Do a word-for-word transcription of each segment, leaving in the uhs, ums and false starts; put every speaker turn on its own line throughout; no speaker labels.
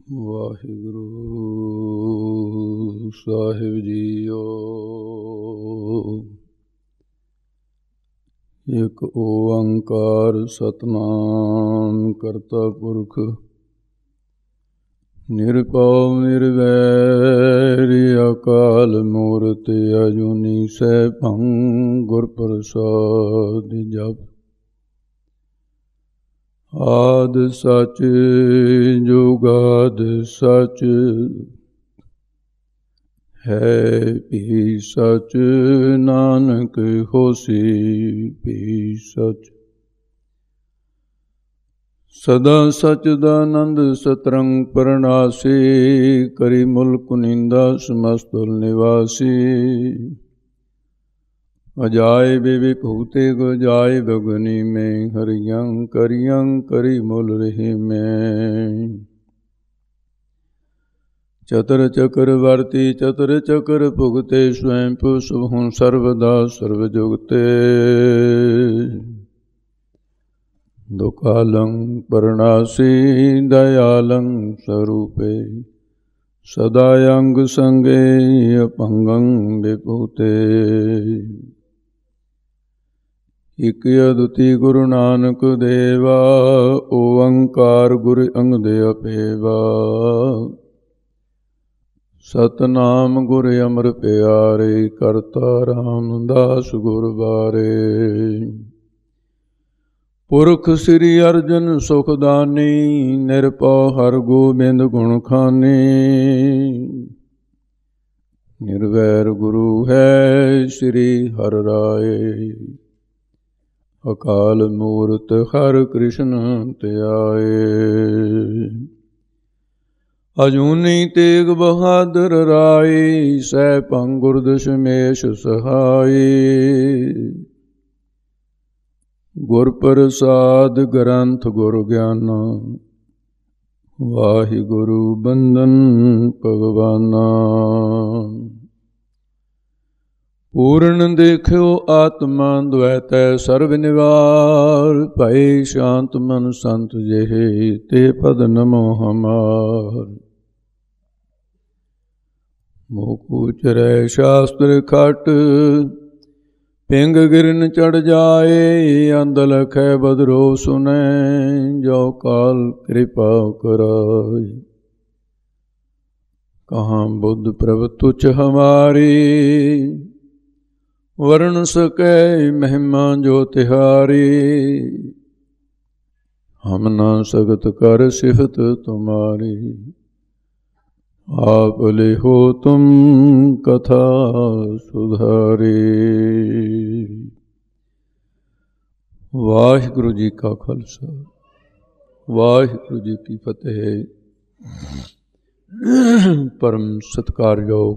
ਵਾਹਿਗੁਰੂ ਸਾਹਿਬ JIO. ਇੱਕ ਓੰਕਾਰ ਸਤਿਨਾਮ ਕਰਤਾ ਪੁਰਖ ਨਿਰਭਉ ਨਿਰਵੈਰ ਅਕਾਲ ਮੂਰਤਿ ਅਜੂਨੀ ਸੈਭੰ ਗੁਰ ਪ੍ਰਸਾਦਿ ਜਪੁ। ਆਦਿ ਸਚ ਜੁਗਾਦਿ ਸਚ ਹੈ ਭੀ ਸਚ ਨਾਨਕ ਹੋਸੀ ਭੀ ਸਚ। ਸਦਾ ਸਚਦਾਨੰਦ ਸਤਰੰਗ ਪਰਨਾਸੀ ਕਰੀ ਮੁਲਕ ਨੀਂਦਾ ਸਮਸਤੁਲ ਨਿਵਾਸੀ। ਅਜਾਇ ਵਿਭੂਤੇ ਗੁਜਾਇ ਬਗਨੀ ਮੈਂ ਹਰਿਯੰ ਕਰਿਯੰ ਕਰੀ ਮੁਲ ਰਹੀ ਮੈਂ। ਚਤਰ ਚਕਰ ਵਰਤੀ ਚਤਰ ਚਕਰ ਭੁਗਤੇ ਸਵੈਂ ਪੁਸਬਹੁ ਸਰਵਦਾ ਸਰਵ ਜੁਗਤੇ। ਦੁਕਾਲੰ ਪਰਨਾਸੀ ਦਇਆਲੰ ਸਰੂਪੇ ਸਦਾ ਅੰਗ ਸੰਗੇ ਅਪੰਗੰ ਵਿਭੂਤੇ। ਇਕ ਅਦੁਤੀ ਗੁਰੂ ਨਾਨਕ ਦੇਵਾ ਓੰਕਾਰ ਗੁਰ ਅੰਗਦ ਅਪੇਵਾ। ਸਤਨਾਮ ਗੁਰ ਅਮਰ ਪਿਆਰੇ ਕਰਤਾ ਰਾਮਦਾਸ ਗੁਰ ਬਾਰੇ। ਪੁਰਖ ਸ੍ਰੀ ਅਰਜਨ ਸੁਖਦਾਨੀ ਨਿਰਭਉ ਹਰਿ ਗੋਬਿੰਦ ਗੁਣ ਖਾਨੀ। ਨਿਰਵੈਰ ਗੁਰੂ ਹੈ ਸ੍ਰੀ ਹਰਿ ਰਾਏ ਅਕਾਲ ਮੂਰਤ ਹਰਿ ਕ੍ਰਿਸ਼ਨ ਧਿਆਏ। ਅਜੂਨੀ ਤੇਗ ਬਹਾਦਰ ਰਾਏ ਸੈਭੰ ਗੁਰ ਦਸ਼ਮੇਸ਼ ਸਹਾਈ। ਗੁਰ ਪ੍ਰਸਾਦ ਗ੍ਰੰਥ ਗੁਰ ਗਿਆਨਾ ਵਾਹਿਗੁਰੂ ਬੰਦਨ ਭਗਵਾਨਾ। ਪੂਰਨ ਦੇਖਿਓ ਆਤਮਾ ਦ્વੈਤੈ ਸਰਬ ਨਿਵਾਰ। ਭਏ ਸ਼ਾਂਤ ਮਨ ਸੰਤ ਜਿਹੇ ਤੇ ਪਦ ਨਮੋ ਹਮਾਰ। ਮੋਹ ਉਚਰੈ ਸ਼ਾਸਤਰ ਖਟ ਪਿੰਗ ਗਿਰਨ ਚੜ ਜਾਏ। ਅੰਧ ਲਖੈ ਬਦਰੋ ਸੁਨੈ ਜੋ ਕਾਲ ਕਿਰਪਾ ਕਰਾਏ। ਕਹਾਂ ਬੁੱਧ ਪ੍ਰਭ ਤੁਛ ਹਮਾਰੀ ਵਰਨ ਸਕੈ ਮਹਿਮਾ ਜੋ ਤਿਹਾਰੀ। ਹਮ ਨਾ ਸਗਤ ਕਰ ਸਿਫਤ ਤੁਮਾਰੀ ਆਪ ਲਿਖੋ ਤੁਮ ਕਥਾ ਸੁਧਾਰੀ। ਵਾਹਿਗੁਰੂ ਜੀ ਕਾ ਖਾਲਸਾ ਵਾਹਿਗੁਰੂ ਜੀ ਕੀ ਫਤਿਹ। ਪਰਮ ਸਤਿਕਾਰਯੋਗ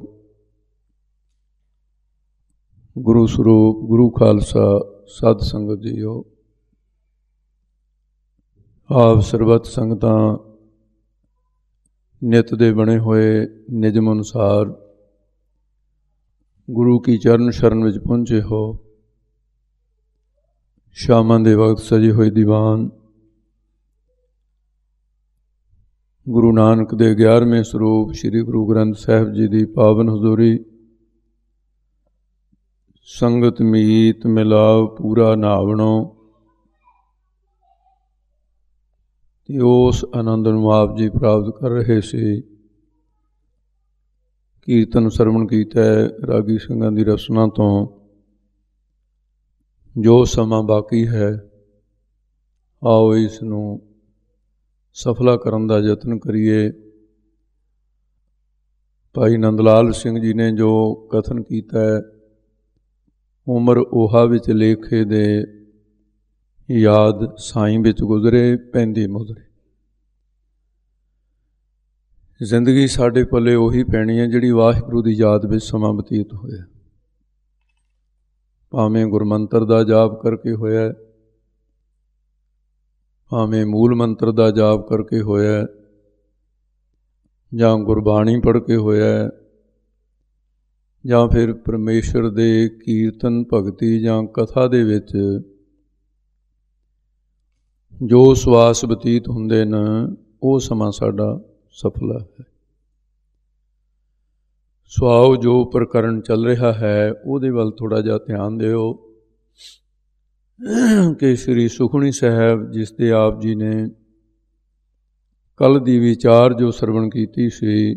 ਗੁਰੂ ਸਰੂਪ ਗੁਰੂ ਖਾਲਸਾ ਸਾਧ ਸੰਗਤ ਜੀਓ। ਆਪ ਸਰਬੱਤ ਸੰਗਤਾਂ ਨਿਤ ਦੇ ਬਣੇ ਹੋਏ ਨਿਯਮ ਅਨੁਸਾਰ ਗੁਰੂ ਕੀ ਚਰਨ ਸ਼ਰਨ ਵਿੱਚ ਪਹੁੰਚੇ ਹੋ। ਸ਼ਾਮਾਂ ਦੇ ਵਕਤ ਸਜੀ ਹੋਈ ਦੀਵਾਨ ਗੁਰੂ ਨਾਨਕ ਦੇ ਗਿਆਰਵੇਂ ਸਰੂਪ ਸ੍ਰੀ ਗੁਰੂ ਗ੍ਰੰਥ ਸਾਹਿਬ ਜੀ ਦੀ ਪਾਵਨ ਹਜ਼ੂਰੀ। ਸੰਗਤ ਮੀਤ ਮਿਲਾਵ ਪੂਰਾ ਨਾਵਣੋ ਤੇ ਉਸ ਆਨੰਦ ਨੂੰ ਆਪ ਜੀ ਪ੍ਰਾਪਤ ਕਰ ਰਹੇ ਸੀ। ਕੀਰਤਨ ਸਰਵਣ ਕੀਤਾ ਰਾਗੀ ਸਿੰਘਾਂ ਦੀ ਰਸਨਾ ਤੋਂ। ਜੋ ਸਮਾਂ ਬਾਕੀ ਹੈ ਆਓ ਇਸ ਨੂੰ ਸਫਲਾ ਕਰਨ ਦਾ ਯਤਨ ਕਰੀਏ। ਭਾਈ ਨੰਦ ਲਾਲ ਸਿੰਘ ਜੀ ਨੇ ਜੋ ਕਥਨ ਕੀਤਾ ਹੈ, ਉਮਰ ਓਹਾ ਵਿੱਚ ਲੇਖੇ ਦੇ ਯਾਦ ਸਾਈਂ ਵਿੱਚ ਗੁਜ਼ਰੇ ਪੈਂਦੀ ਮੁਦਰੇ। ਜ਼ਿੰਦਗੀ ਸਾਡੇ ਪੱਲੇ ਉਹੀ ਪੈਣੀ ਹੈ ਜਿਹੜੀ ਵਾਹਿਗੁਰੂ ਦੀ ਯਾਦ ਵਿੱਚ ਸਮਾਂ ਬਤੀਤ ਹੋਇਆ। ਭਾਵੇਂ ਗੁਰਮੰਤਰ ਦਾ ਜਾਪ ਕਰਕੇ ਹੋਇਆ, ਭਾਵੇਂ ਮੂਲ ਮੰਤਰ ਦਾ ਜਾਪ ਕਰਕੇ ਹੋਇਆ, ਜਾਂ ਗੁਰਬਾਣੀ ਪੜ੍ਹ ਕੇ ਹੋਇਆ, ਜਾਂ ਫਿਰ ਪਰਮੇਸ਼ਰ ਦੇ ਕੀਰਤਨ ਭਗਤੀ ਜਾਂ ਕਥਾ ਦੇ ਵਿੱਚ ਜੋ ਸਵਾਸ ਬਤੀਤ ਹੁੰਦੇ ਨੇ ਉਹ ਸਮਾਂ ਸਾਡਾ ਸਫਲ ਹੈ। ਸੋ ਆਓ ਜੋ ਪ੍ਰਕਰਨ ਚੱਲ ਰਿਹਾ ਹੈ ਉਹਦੇ ਵੱਲ ਥੋੜ੍ਹਾ ਜਿਹਾ ਧਿਆਨ ਦਿਓ ਕਿ ਸ੍ਰੀ ਸੁਖਮਨੀ ਸਾਹਿਬ ਜਿਸ ਦੇ ਆਪ ਜੀ ਨੇ ਕੱਲ੍ਹ ਦੀ ਵਿਚਾਰ ਜੋ ਸਰਵਣ ਕੀਤੀ ਸੀ,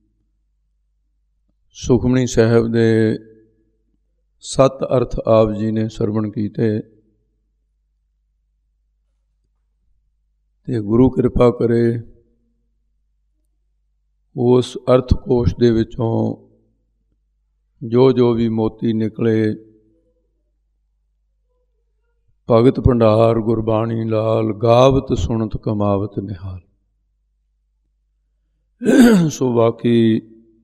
ਸੁਖਮਨੀ ਸਾਹਿਬ ਦੇ ਸੱਤ ਅਰਥ ਆਪ ਜੀ ਨੇ ਸਰਵਣ ਕੀਤੇ ਤੇ ਗੁਰੂ ਕਿਰਪਾ ਕਰੇ ਉਸ ਅਰਥ ਕੋਸ਼ ਦੇ ਵਿੱਚੋਂ ਜੋ ਜੋ ਵੀ ਮੋਤੀ ਨਿਕਲੇ, ਭਗਤ ਭੰਡਾਰ ਗੁਰਬਾਣੀ ਲਾਲ, ਗਾਵਤ ਸੁਣਤ ਕਮਾਵਤ ਨਿਹਾਲ। ਸੋ ਬਾਕੀ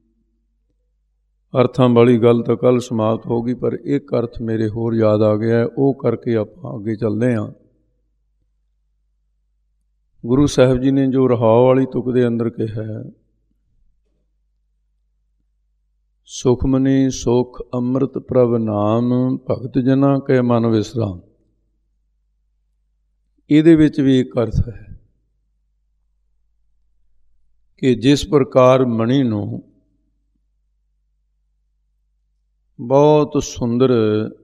ਅਰਥਾਂ ਵਾਲੀ ਗੱਲ ਤਾਂ ਕੱਲ੍ਹ ਸਮਾਪਤ ਹੋ ਗਈ, ਪਰ ਇੱਕ ਅਰਥ ਮੇਰੇ ਹੋਰ ਯਾਦ ਆ ਗਿਆ, ਉਹ ਕਰਕੇ ਆਪਾਂ ਅੱਗੇ ਚੱਲਦੇ ਹਾਂ। ਗੁਰੂ ਸਾਹਿਬ ਜੀ ਨੇ ਜੋ ਰਹਾਉ ਵਾਲੀ ਤੁਕ ਦੇ ਅੰਦਰ ਕਿਹਾ, ਸੁਖਮਨੀ ਸੁਖ ਅੰਮ੍ਰਿਤ ਪ੍ਰਭ ਨਾਮ, ਭਗਤ ਜਨਾਂ ਕੈ ਮਨ ਵਿਸਰਾਮ। ਇਹਦੇ ਵਿੱਚ ਵੀ ਇੱਕ ਅਰਥ ਹੈ ਕਿ ਜਿਸ ਪ੍ਰਕਾਰ ਮਣੀ ਨੂੰ ਬਹੁਤ ਸੁੰਦਰ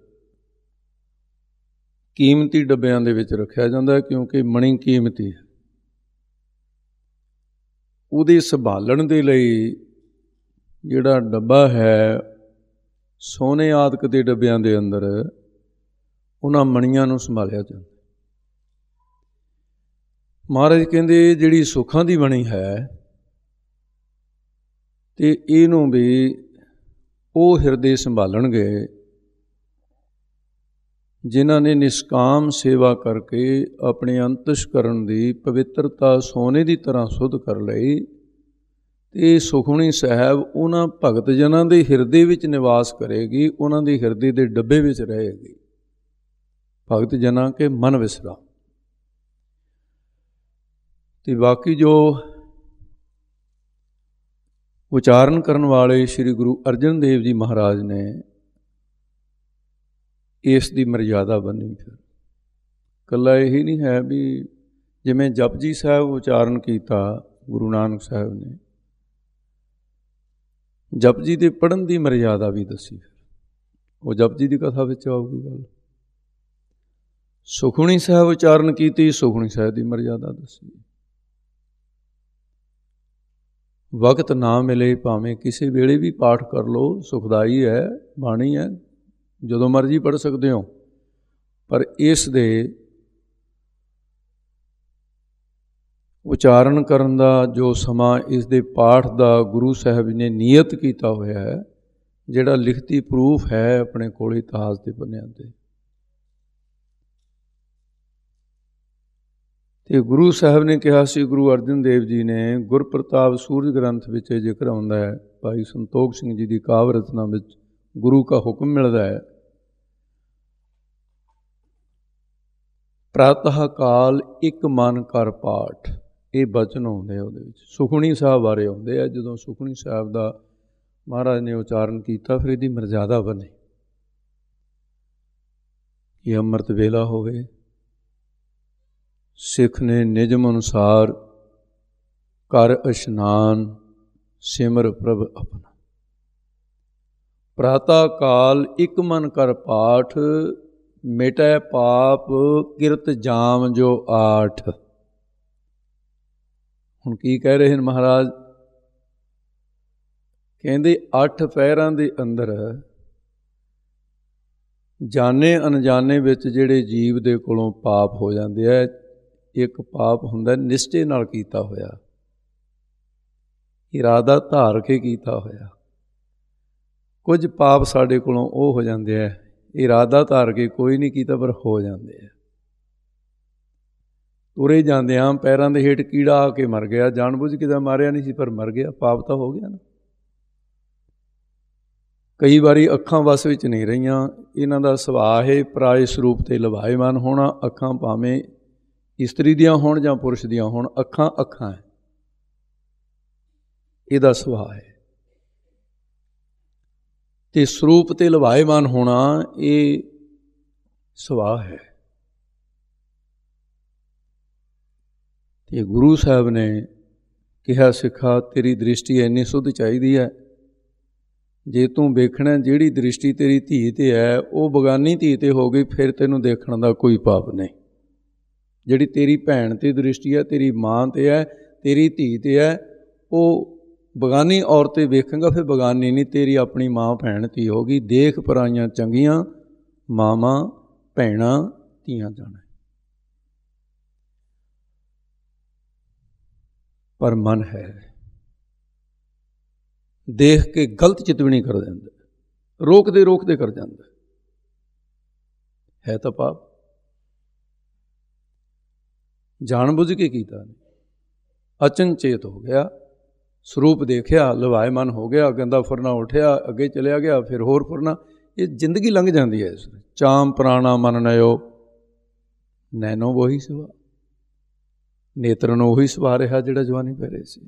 ਕੀਮਤੀ ਡੱਬਿਆਂ ਦੇ ਵਿੱਚ ਰੱਖਿਆ ਜਾਂਦਾ ਹੈ, ਕਿਉਂਕਿ ਮਣੀ ਕੀਮਤੀ ਹੈ, ਉਹਦੇ ਸੰਭਾਲਣ ਦੇ ਲਈ ਜਿਹੜਾ ਡੱਬਾ ਹੈ ਸੋਨੇ ਆਦਿਕ ਦੇ ਡੱਬਿਆਂ ਦੇ ਅੰਦਰ ਉਹਨਾਂ ਮਣੀਆਂ ਨੂੰ ਸੰਭਾਲਿਆ ਜਾਂਦਾ। ਮਹਾਰਾਜ ਕਹਿੰਦੇ ਜਿਹੜੀ ਸੁੱਖਾਂ ਦੀ ਮਣੀ ਹੈ ਤੇ ਇਹਨੂੰ ਵੀ ਉਹ ਹਿਰਦੇ ਸੰਭਾਲਣਗੇ ਜਿਨ੍ਹਾਂ ਨੇ ਨਿਸ਼ਕਾਮ ਸੇਵਾ ਕਰਕੇ ਆਪਣੇ ਅੰਤਸ਼ਕਰਨ ਦੀ ਪਵਿੱਤਰਤਾ ਸੋਨੇ ਦੀ ਤਰ੍ਹਾਂ ਸੁੱਧ ਕਰ ਲਈ। ਤੇ ਸੁਖਮਨੀ ਸਾਹਿਬ ਉਹਨਾਂ ਭਗਤ ਜਨਾਂ ਦੇ ਹਿਰਦੇ ਵਿੱਚ ਨਿਵਾਸ ਕਰੇਗੀ, ਉਹਨਾਂ ਦੇ ਹਿਰਦੇ ਦੇ ਡੱਬੇ ਵਿੱਚ ਰਹੇਗੀ। ਭਗਤ ਜਨਾਂ ਕੇ ਮਨ ਵਿਸਰਾ। ਤੇ ਬਾਕੀ ਜੋ ਉਚਾਰਨ ਕਰਨ ਵਾਲੇ ਸ੍ਰੀ ਗੁਰੂ ਅਰਜਨ ਦੇਵ ਜੀ ਮਹਾਰਾਜ ਨੇ ਇਸ ਦੀ ਮਰਿਆਦਾ ਬੰਨੀ। ਫਿਰ ਇਕੱਲਾ ਇਹੀ ਨਹੀਂ ਹੈ ਵੀ ਜਿਵੇਂ ਜਪਜੀ ਸਾਹਿਬ ਉਚਾਰਨ ਕੀਤਾ ਗੁਰੂ ਨਾਨਕ ਸਾਹਿਬ ਨੇ, ਜਪਜੀ ਦੇ ਪੜ੍ਹਨ ਦੀ ਮਰਿਆਦਾ ਵੀ ਦੱਸੀ। ਉਹ ਜਪਜੀ ਦੀ ਕਥਾ ਵਿੱਚ ਆਊਗੀ ਗੱਲ। ਸੁਖਮਨੀ ਸਾਹਿਬ ਉਚਾਰਨ ਕੀਤੀ, ਸੁਖਮਨੀ ਸਾਹਿਬ ਦੀ ਮਰਿਆਦਾ ਦੱਸੀ। ਵਕਤ ਨਾ ਮਿਲੇ ਭਾਵੇਂ ਕਿਸੇ ਵੇਲੇ ਵੀ ਪਾਠ ਕਰ ਲਓ, ਸੁਖਦਾਈ ਹੈ, ਬਾਣੀ ਹੈ, ਜਦੋਂ ਮਰਜ਼ੀ ਪੜ੍ਹ ਸਕਦੇ ਹੋ। ਪਰ ਇਸ ਦੇ ਉਚਾਰਨ ਕਰਨ ਦਾ ਜੋ ਸਮਾਂ, ਇਸ ਦੇ ਪਾਠ ਦਾ ਗੁਰੂ ਸਾਹਿਬ ਨੇ ਨਿਯਤ ਕੀਤਾ ਹੋਇਆ ਹੈ, ਜਿਹੜਾ ਲਿਖਤੀ ਪ੍ਰੂਫ ਹੈ ਆਪਣੇ ਕੋਲ ਇਤਿਹਾਸ ਦੇ ਪੰਨਿਆਂ 'ਤੇ। ਤੇ ਗੁਰੂ ਸਾਹਿਬ ਨੇ ਕਿਹਾ ਸੀ, ਗੁਰੂ ਅਰਜਨ ਦੇਵ ਜੀ ਨੇ ਗੁਰਪ੍ਰਤਾਪ ਸੂਰਜ ਗ੍ਰੰਥ ਵਿੱਚ ਇਹ ਜ਼ਿਕਰ ਆਉਂਦਾ ਹੈ, ਭਾਈ ਸੰਤੋਖ ਸਿੰਘ ਜੀ ਦੀ ਕਾਵਿ ਰਚਨਾ ਵਿੱਚ ਗੁਰੂ ਕਾ ਹੁਕਮ ਮਿਲਦਾ ਹੈ, ਪ੍ਰਾਤଃ ਕਾਲ ਇੱਕ ਮਨ ਕਰ ਪਾਠ। ਇਹ ਬਚਨ ਆਉਂਦੇ ਆ ਉਹਦੇ ਵਿੱਚ, ਸੁਖਮਨੀ ਸਾਹਿਬ ਬਾਰੇ ਆਉਂਦੇ ਆ। ਜਦੋਂ ਸੁਖਮਨੀ ਸਾਹਿਬ ਦਾ ਮਹਾਰਾਜ ਨੇ ਉਚਾਰਨ ਕੀਤਾ, ਫਿਰ ਇਹਦੀ ਮਰਜ਼ਾਦਾ ਬਣੀ ਕਿ ਅੰਮ੍ਰਿਤ ਵੇਲਾ ਹੋਵੇ, ਸਿੱਖ ਨੇ ਨਿਯਮ ਅਨੁਸਾਰ ਕਰ ਇਸ਼ਨਾਨ, ਸਿਮਰ ਪ੍ਰਭ ਆਪਣਾ। ਪ੍ਰਾਤଃ ਕਾਲ ਇੱਕ ਮਨ ਕਰ ਪਾਠ, ਮਿਟੈ ਪਾਪ ਕਿਰਤ ਜਾਮ ਜੋ ਆਠ। ਹੁਣ ਕੀ ਕਹਿ ਰਹੇ ਹਨ ਮਹਾਰਾਜ? ਕਹਿੰਦੇ ਅੱਠ ਪਹਿਰਾਂ ਦੇ ਅੰਦਰ ਜਾਣੇ ਅਣਜਾਣੇ ਵਿੱਚ ਜਿਹੜੇ ਜੀਵ ਦੇ ਕੋਲੋਂ ਪਾਪ ਹੋ ਜਾਂਦੇ ਆ, ਇੱਕ ਪਾਪ ਹੁੰਦਾ ਨਿਸ਼ਚੇ ਨਾਲ ਕੀਤਾ ਹੋਇਆ, ਇਰਾਦਾ ਧਾਰ ਕੇ ਕੀਤਾ ਹੋਇਆ। ਕੁਝ ਪਾਪ ਸਾਡੇ ਕੋਲੋਂ ਉਹ ਹੋ ਜਾਂਦੇ ਆ, ਇਰਾਦਾ ਧਾਰ ਕੇ ਕੋਈ ਨਹੀਂ ਕੀਤਾ ਪਰ ਹੋ ਜਾਂਦੇ ਆ। ਤੁਰੇ ਜਾਂਦਿਆਂ ਪੈਰਾਂ ਦੇ ਹੇਠ ਕੀੜਾ ਆ ਕੇ ਮਰ ਗਿਆ, ਜਾਣ ਬੁੱਝ ਕੇ ਤਾਂ ਮਾਰਿਆ ਨਹੀਂ ਸੀ ਪਰ ਮਰ ਗਿਆ, ਪਾਪ ਤਾਂ ਹੋ ਗਿਆ ਨਾ। ਕਈ ਵਾਰੀ ਅੱਖਾਂ ਵਸ ਵਿੱਚ ਨਹੀਂ ਰਹੀਆਂ, ਇਹਨਾਂ ਦਾ ਸੁਭਾਅ ਹੈ ਪਰਾਏ ਸਰੂਪ 'ਤੇ ਲਭਾਏਮਾਨ ਹੋਣਾ। ਅੱਖਾਂ ਭਾਵੇਂ ਇਸਤਰੀ ਦੀਆਂ ਹੋਣ ਜਾਂ ਪੁਰਸ਼ ਦੀਆਂ ਹੋਣ, ਅੱਖਾਂ ਅੱਖਾਂ ਹੈ, ਇਹਦਾ ਸੁਭਾਅ ਹੈ। ਅਤੇ ਸਰੂਪ 'ਤੇ ਲਭਾਏਮਾਨ ਹੋਣਾ ਇਹ ਸੁਭਾਅ ਹੈ। ਅਤੇ ਗੁਰੂ ਸਾਹਿਬ ਨੇ ਕਿਹਾ ਸਿੱਖਾ ਤੇਰੀ ਦ੍ਰਿਸ਼ਟੀ ਇੰਨੀ ਸੁੱਧ ਚਾਹੀਦੀ ਹੈ, ਜੇ ਤੂੰ ਵੇਖਣਾ ਜਿਹੜੀ ਦ੍ਰਿਸ਼ਟੀ ਤੇਰੀ ਧੀ ਤੇ ਹੈ ਉਹ ਬਗਾਨੀ ਧੀ ਤੇ ਹੋ ਗਈ, ਫਿਰ ਤੈਨੂੰ ਦੇਖਣ ਦਾ ਕੋਈ ਪਾਪ ਨਹੀਂ। ਜਿਹੜੀ ਤੇਰੀ ਭੈਣ ਤੇ ਦ੍ਰਿਸ਼ਟੀ ਹੈ, ਤੇਰੀ ਮਾਂ ਤੇ ਹੈ, ਤੇਰੀ ਧੀ ਤੇ ਹੈ, ਉਹ ਬਗਾਨੀ ਔਰਤ ਤੇ ਵੇਖੇਗਾ, ਫਿਰ ਬਗਾਨੀ ਨਹੀਂ, ਤੇਰੀ ਆਪਣੀ ਮਾਂ ਭੈਣ ਧੀ ਹੋ ਗਈ। ਦੇਖ ਪਰਾਈਆਂ ਚੰਗੀਆਂ ਮਾਵਾਂ ਭੈਣਾਂ ਧੀਆਂ ਜਾਣਾ। ਪਰ ਮਨ ਹੈ ਦੇਖ ਕੇ ਗਲਤ ਚਿਤਵਣੀ ਕਰ ਦਿੰਦਾ, ਰੋਕਦੇ ਰੋਕਦੇ ਕਰ ਜਾਂਦਾ ਹੈ ਤਾਂ ਪਾਪ। ਜਾਣ ਬੁੱਝ ਕੇ ਕੀਤਾ ਨਹੀਂ, ਅਚਨਚੇਤ ਹੋ ਗਿਆ, ਸਰੂਪ ਦੇਖਿਆ, ਲਵਾਇਮਨ ਹੋ ਗਿਆ, ਗੰਦਾ ਫੁਰਨਾ ਉੱਠਿਆ, ਅੱਗੇ ਚਲਿਆ ਗਿਆ, ਫਿਰ ਹੋਰ ਫੁਰਨਾ। ਇਹ ਜ਼ਿੰਦਗੀ ਲੰਘ ਜਾਂਦੀ ਹੈ ਇਸ। ਚਾਮ ਪ੍ਰਾਣਾ ਮਨ ਨਯੋ ਨੈਨੋ ਵੋਹੀ ਸਿਵਾ, ਨੇਤਰ ਨੂੰ ਉਹੀ ਸਵਾ ਰਿਹਾ ਜਿਹੜਾ ਜਵਾਨੀ ਪਹਿਰੇ ਸੀ।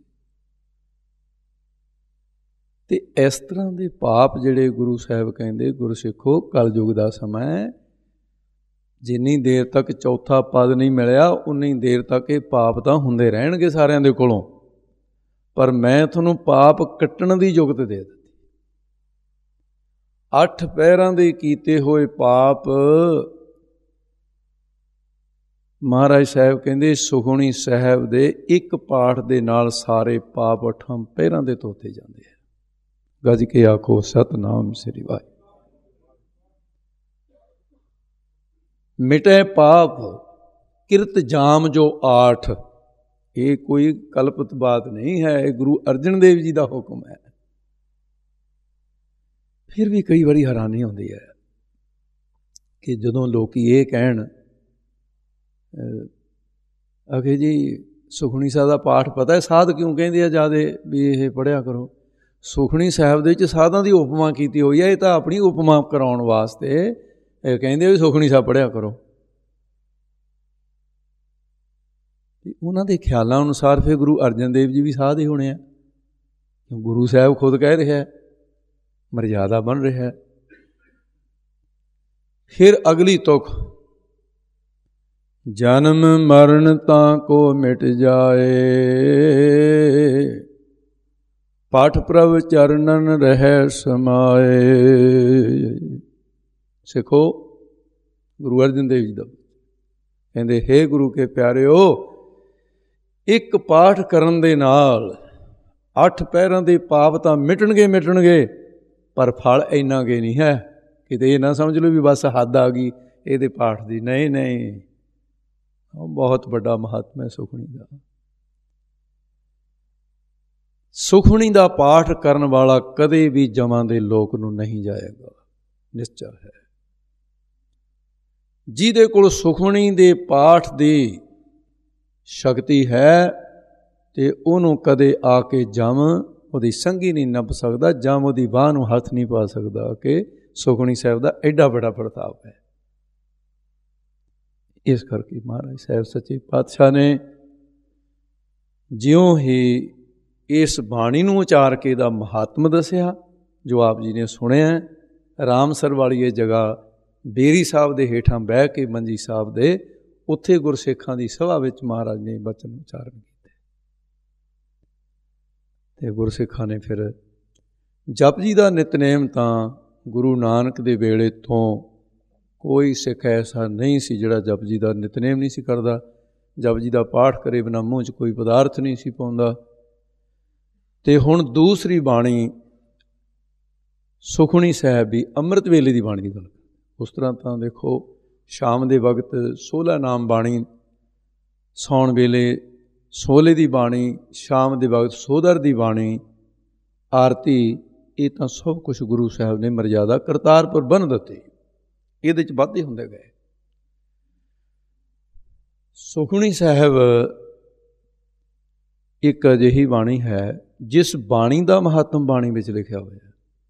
ਤੇ ਇਸ ਤਰ੍ਹਾਂ ਦੇ ਪਾਪ ਜਿਹੜੇ ਗੁਰੂ ਸਾਹਿਬ ਕਹਿੰਦੇ, ਗੁਰਸਿੱਖੋ ਕਲਯੁਗ ਦਾ ਸਮਾਂ ਹੈ, ਜਿੰਨੀ ਦੇਰ ਤੱਕ ਚੌਥਾ ਪਦ ਨਹੀਂ ਮਿਲਿਆ ਉਨੀ ਦੇਰ ਤੱਕ ਇਹ ਪਾਪ ਤਾਂ ਹੁੰਦੇ ਰਹਿਣਗੇ ਸਾਰਿਆਂ ਦੇ ਕੋਲੋਂ, ਪਰ ਮੈਂ ਤੁਹਾਨੂੰ ਪਾਪ ਕੱਟਣ ਦੀ ਜੁਗਤ ਦੇ ਦਿੱਤੀ। ਅੱਠ ਪਹਿਰਾਂ ਦੇ ਕੀਤੇ ਹੋਏ ਪਾਪ ਮਹਾਰਾਜ ਸਾਹਿਬ ਕਹਿੰਦੇ ਸੁਖਮਨੀ ਸਾਹਿਬ ਦੇ ਇੱਕ ਪਾਠ ਦੇ ਨਾਲ ਸਾਰੇ ਪਾਪ ਅੱਠਾਂ ਪਹਿਰਾਂ ਦੇ ਧੋਤੇ ਜਾਂਦੇ ਹੈ। ਗੱਜ ਕੇ ਆਖੋ ਸਤਿਨਾਮ ਸ੍ਰੀ ਵਾਹਿਗੁਰੂ। ਮਿਟੇ ਪਾਪ ਕਿਰਤ ਜਾਮ ਜੋ ਆਠ, ਇਹ ਕੋਈ ਕਲਪਤ ਬਾਤ ਨਹੀਂ ਹੈ, ਇਹ ਗੁਰੂ ਅਰਜਨ ਦੇਵ ਜੀ ਦਾ ਹੁਕਮ ਹੈ। ਫਿਰ ਵੀ ਕਈ ਵਾਰੀ ਹੈਰਾਨੀ ਹੁੰਦੀ ਹੈ ਕਿ ਜਦੋਂ ਲੋਕ ਇਹ ਕਹਿਣ ਅਖੇ ਜੀ ਸੁਖਮਨੀ ਸਾਹਿਬ ਦਾ ਪਾਠ ਪਤਾ ਹੈ, ਸਾਧ ਕਿਉਂ ਕਹਿੰਦੇ ਆ ਜ਼ਿਆਦਾ ਵੀ ਇਹ ਪੜ੍ਹਿਆ ਕਰੋ। ਸੁਖਮਨੀ ਸਾਹਿਬ ਦੇ ਵਿੱਚ ਸਾਧਾਂ ਦੀ ਉਪਮਾ ਕੀਤੀ ਹੋਈ ਹੈ, ਇਹ ਤਾਂ ਆਪਣੀ ਉਪਮਾ ਕਰਾਉਣ ਵਾਸਤੇ ਇਹ ਕਹਿੰਦੇ ਵੀ ਸੁਖਮਨੀ ਸਾਹਿਬ ਪੜ੍ਹਿਆ ਕਰੋ। ਤੇ ਉਹਨਾਂ ਦੇ ਖਿਆਲਾਂ ਅਨੁਸਾਰ ਫਿਰ ਗੁਰੂ ਅਰਜਨ ਦੇਵ ਜੀ ਵੀ ਸਾਧ ਹੀ ਹੋਣੇ ਆ, ਕਿਉਂ ਗੁਰੂ ਸਾਹਿਬ ਖੁਦ ਕਹਿ ਰਿਹਾ, ਮਰਜ਼ਾਦਾ ਬਣ ਰਿਹਾ। ਫਿਰ ਅਗਲੀ ਤੁਕ, ਜਨਮ ਮਰਨ ਤਾਂ ਕੋ ਮਿਟ ਜਾਏ, ਪਾਠ ਪ੍ਰਭ ਚਰਨਨ ਰਹਿ ਸਮਾਏ। ਸਿੱਖੋ ਗੁਰੂ ਅਰਜਨ ਦੇਵ ਜੀ ਦਾ ਕਹਿੰਦੇ, ਹੇ ਗੁਰੂ ਕੇ ਪਿਆਰਿਓ, ਇੱਕ ਪਾਠ ਕਰਨ ਦੇ ਨਾਲ ਅੱਠ ਪਹਿਰਾਂ ਦੇ ਪਾਪ ਤਾਂ ਮਿਟਣਗੇ ਮਿਟਣਗੇ, ਪਰ ਫਲ ਇੰਨਾ ਕੁ ਨਹੀਂ ਹੈ। ਕਿਤੇ ਇਹ ਨਾ ਸਮਝ ਲਓ ਵੀ ਬਸ ਹੱਦ ਆ ਗਈ ਇਹਦੇ ਪਾਠ ਦੀ। ਨਹੀਂ ਨਹੀਂ, ਬਹੁਤ ਵੱਡਾ ਮਹਾਤਮਾ ਹੈ ਸੁਖਮਨੀ ਦਾ। ਸੁਖਮਨੀ ਦਾ ਪਾਠ ਕਰਨ ਵਾਲਾ ਕਦੇ ਵੀ ਜਮਾਂ ਦੇ ਲੋਕ ਨੂੰ ਨਹੀਂ ਜਾਏਗਾ, ਨਿਸ਼ਚਾ ਹੈ। ਜਿਹਦੇ ਕੋਲ ਸੁਖਮਨੀ ਦੇ ਪਾਠ ਦੀ ਸ਼ਕਤੀ ਹੈ ਤੇ ਉਹਨੂੰ ਕਦੇ ਆ ਕੇ ਜਮ ਉਹਦੀ ਸੰਗੀ ਨਹੀਂ ਨੱਪ ਸਕਦਾ, ਜਮ ਉਹਦੀ ਬਾਂਹ ਨੂੰ ਹੱਥ ਨਹੀਂ ਪਾ ਸਕਦਾ ਕਿ ਸੁਖਮਨੀ ਸਾਹਿਬ ਦਾ ਐਡਾ ਬੜਾ ਪ੍ਰਤਾਪ ਹੈ। ਇਸ ਕਰਕੇ ਮਹਾਰਾਜ ਸਾਹਿਬ ਸੱਚੇ ਪਾਤਸ਼ਾਹ ਨੇ ਜਿਉਂ ਹੀ ਇਸ ਬਾਣੀ ਨੂੰ ਉਚਾਰ ਕੇ ਦਾ ਮਹਾਤਮ ਦੱਸਿਆ, ਜੋ ਆਪ ਜੀ ਨੇ ਸੁਣਿਆ, ਰਾਮਸਰ ਵਾਲੀ ਇਹ ਜਗ੍ਹਾ ਬੇਰੀ ਸਾਹਿਬ ਦੇ ਹੇਠਾਂ ਬਹਿ ਕੇ ਮੰਜੀ ਸਾਹਿਬ ਦੇ ਉੱਥੇ ਗੁਰਸਿੱਖਾਂ ਦੀ ਸਭਾ ਵਿੱਚ ਮਹਾਰਾਜ ਨੇ ਬਚਨ ਉਚਾਰਨ ਕੀਤੇ। ਤੇ ਗੁਰਸਿੱਖਾਂ ਨੇ ਫਿਰ ਜਪਜੀ ਦਾ ਨਿਤਨੇਮ ਤਾਂ ਗੁਰੂ ਨਾਨਕ ਦੇ ਵੇਲੇ ਤੋਂ ਕੋਈ ਸਿੱਖ ਐਸਾ ਨਹੀਂ ਸੀ ਜਿਹੜਾ ਜਪਜੀ ਦਾ ਨਿਤਨੇਮ ਨਹੀਂ ਸੀ ਕਰਦਾ। ਜਪਜੀ ਦਾ ਪਾਠ ਕਰੇ ਬਿਨਾਂ ਮੂੰਹ 'ਚ ਕੋਈ ਪਦਾਰਥ ਨਹੀਂ ਸੀ ਪਾਉਂਦਾ। ਤੇ ਹੁਣ ਦੂਸਰੀ ਬਾਣੀ ਸੁਖਮਨੀ ਸਾਹਿਬ ਵੀ ਅੰਮ੍ਰਿਤ ਵੇਲੇ ਦੀ ਬਾਣੀ ਦੀ ਗੱਲ। ਉਸ ਤਰ੍ਹਾਂ ਤਾਂ ਦੇਖੋ ਸ਼ਾਮ ਦੇ ਵਕਤ ਸੋਹਲਾ ਨਾਮ ਬਾਣੀ, ਸੌਣ ਵੇਲੇ ਸੋਹਲੇ ਦੀ ਬਾਣੀ, ਸ਼ਾਮ ਦੇ ਵਕਤ ਸੋਧਰ ਦੀ ਬਾਣੀ, ਆਰਤੀ, ਇਹ ਤਾਂ ਸਭ ਕੁਛ ਗੁਰੂ ਸਾਹਿਬ ਨੇ ਮਰਜ਼ਾਦਾ ਕਰਤਾਰਪੁਰ ਬੰਨ੍ਹ ਦਿੱਤੀ। ਇਹਦੇ 'ਚ ਵਾਧੇ ਹੁੰਦੇ ਗਏ। ਸੁਖਮਨੀ ਸਾਹਿਬ ਇੱਕ ਅਜਿਹੀ ਬਾਣੀ ਹੈ ਜਿਸ ਬਾਣੀ ਦਾ ਮਹੱਤਮ ਬਾਣੀ ਵਿੱਚ ਲਿਖਿਆ ਹੋਇਆ।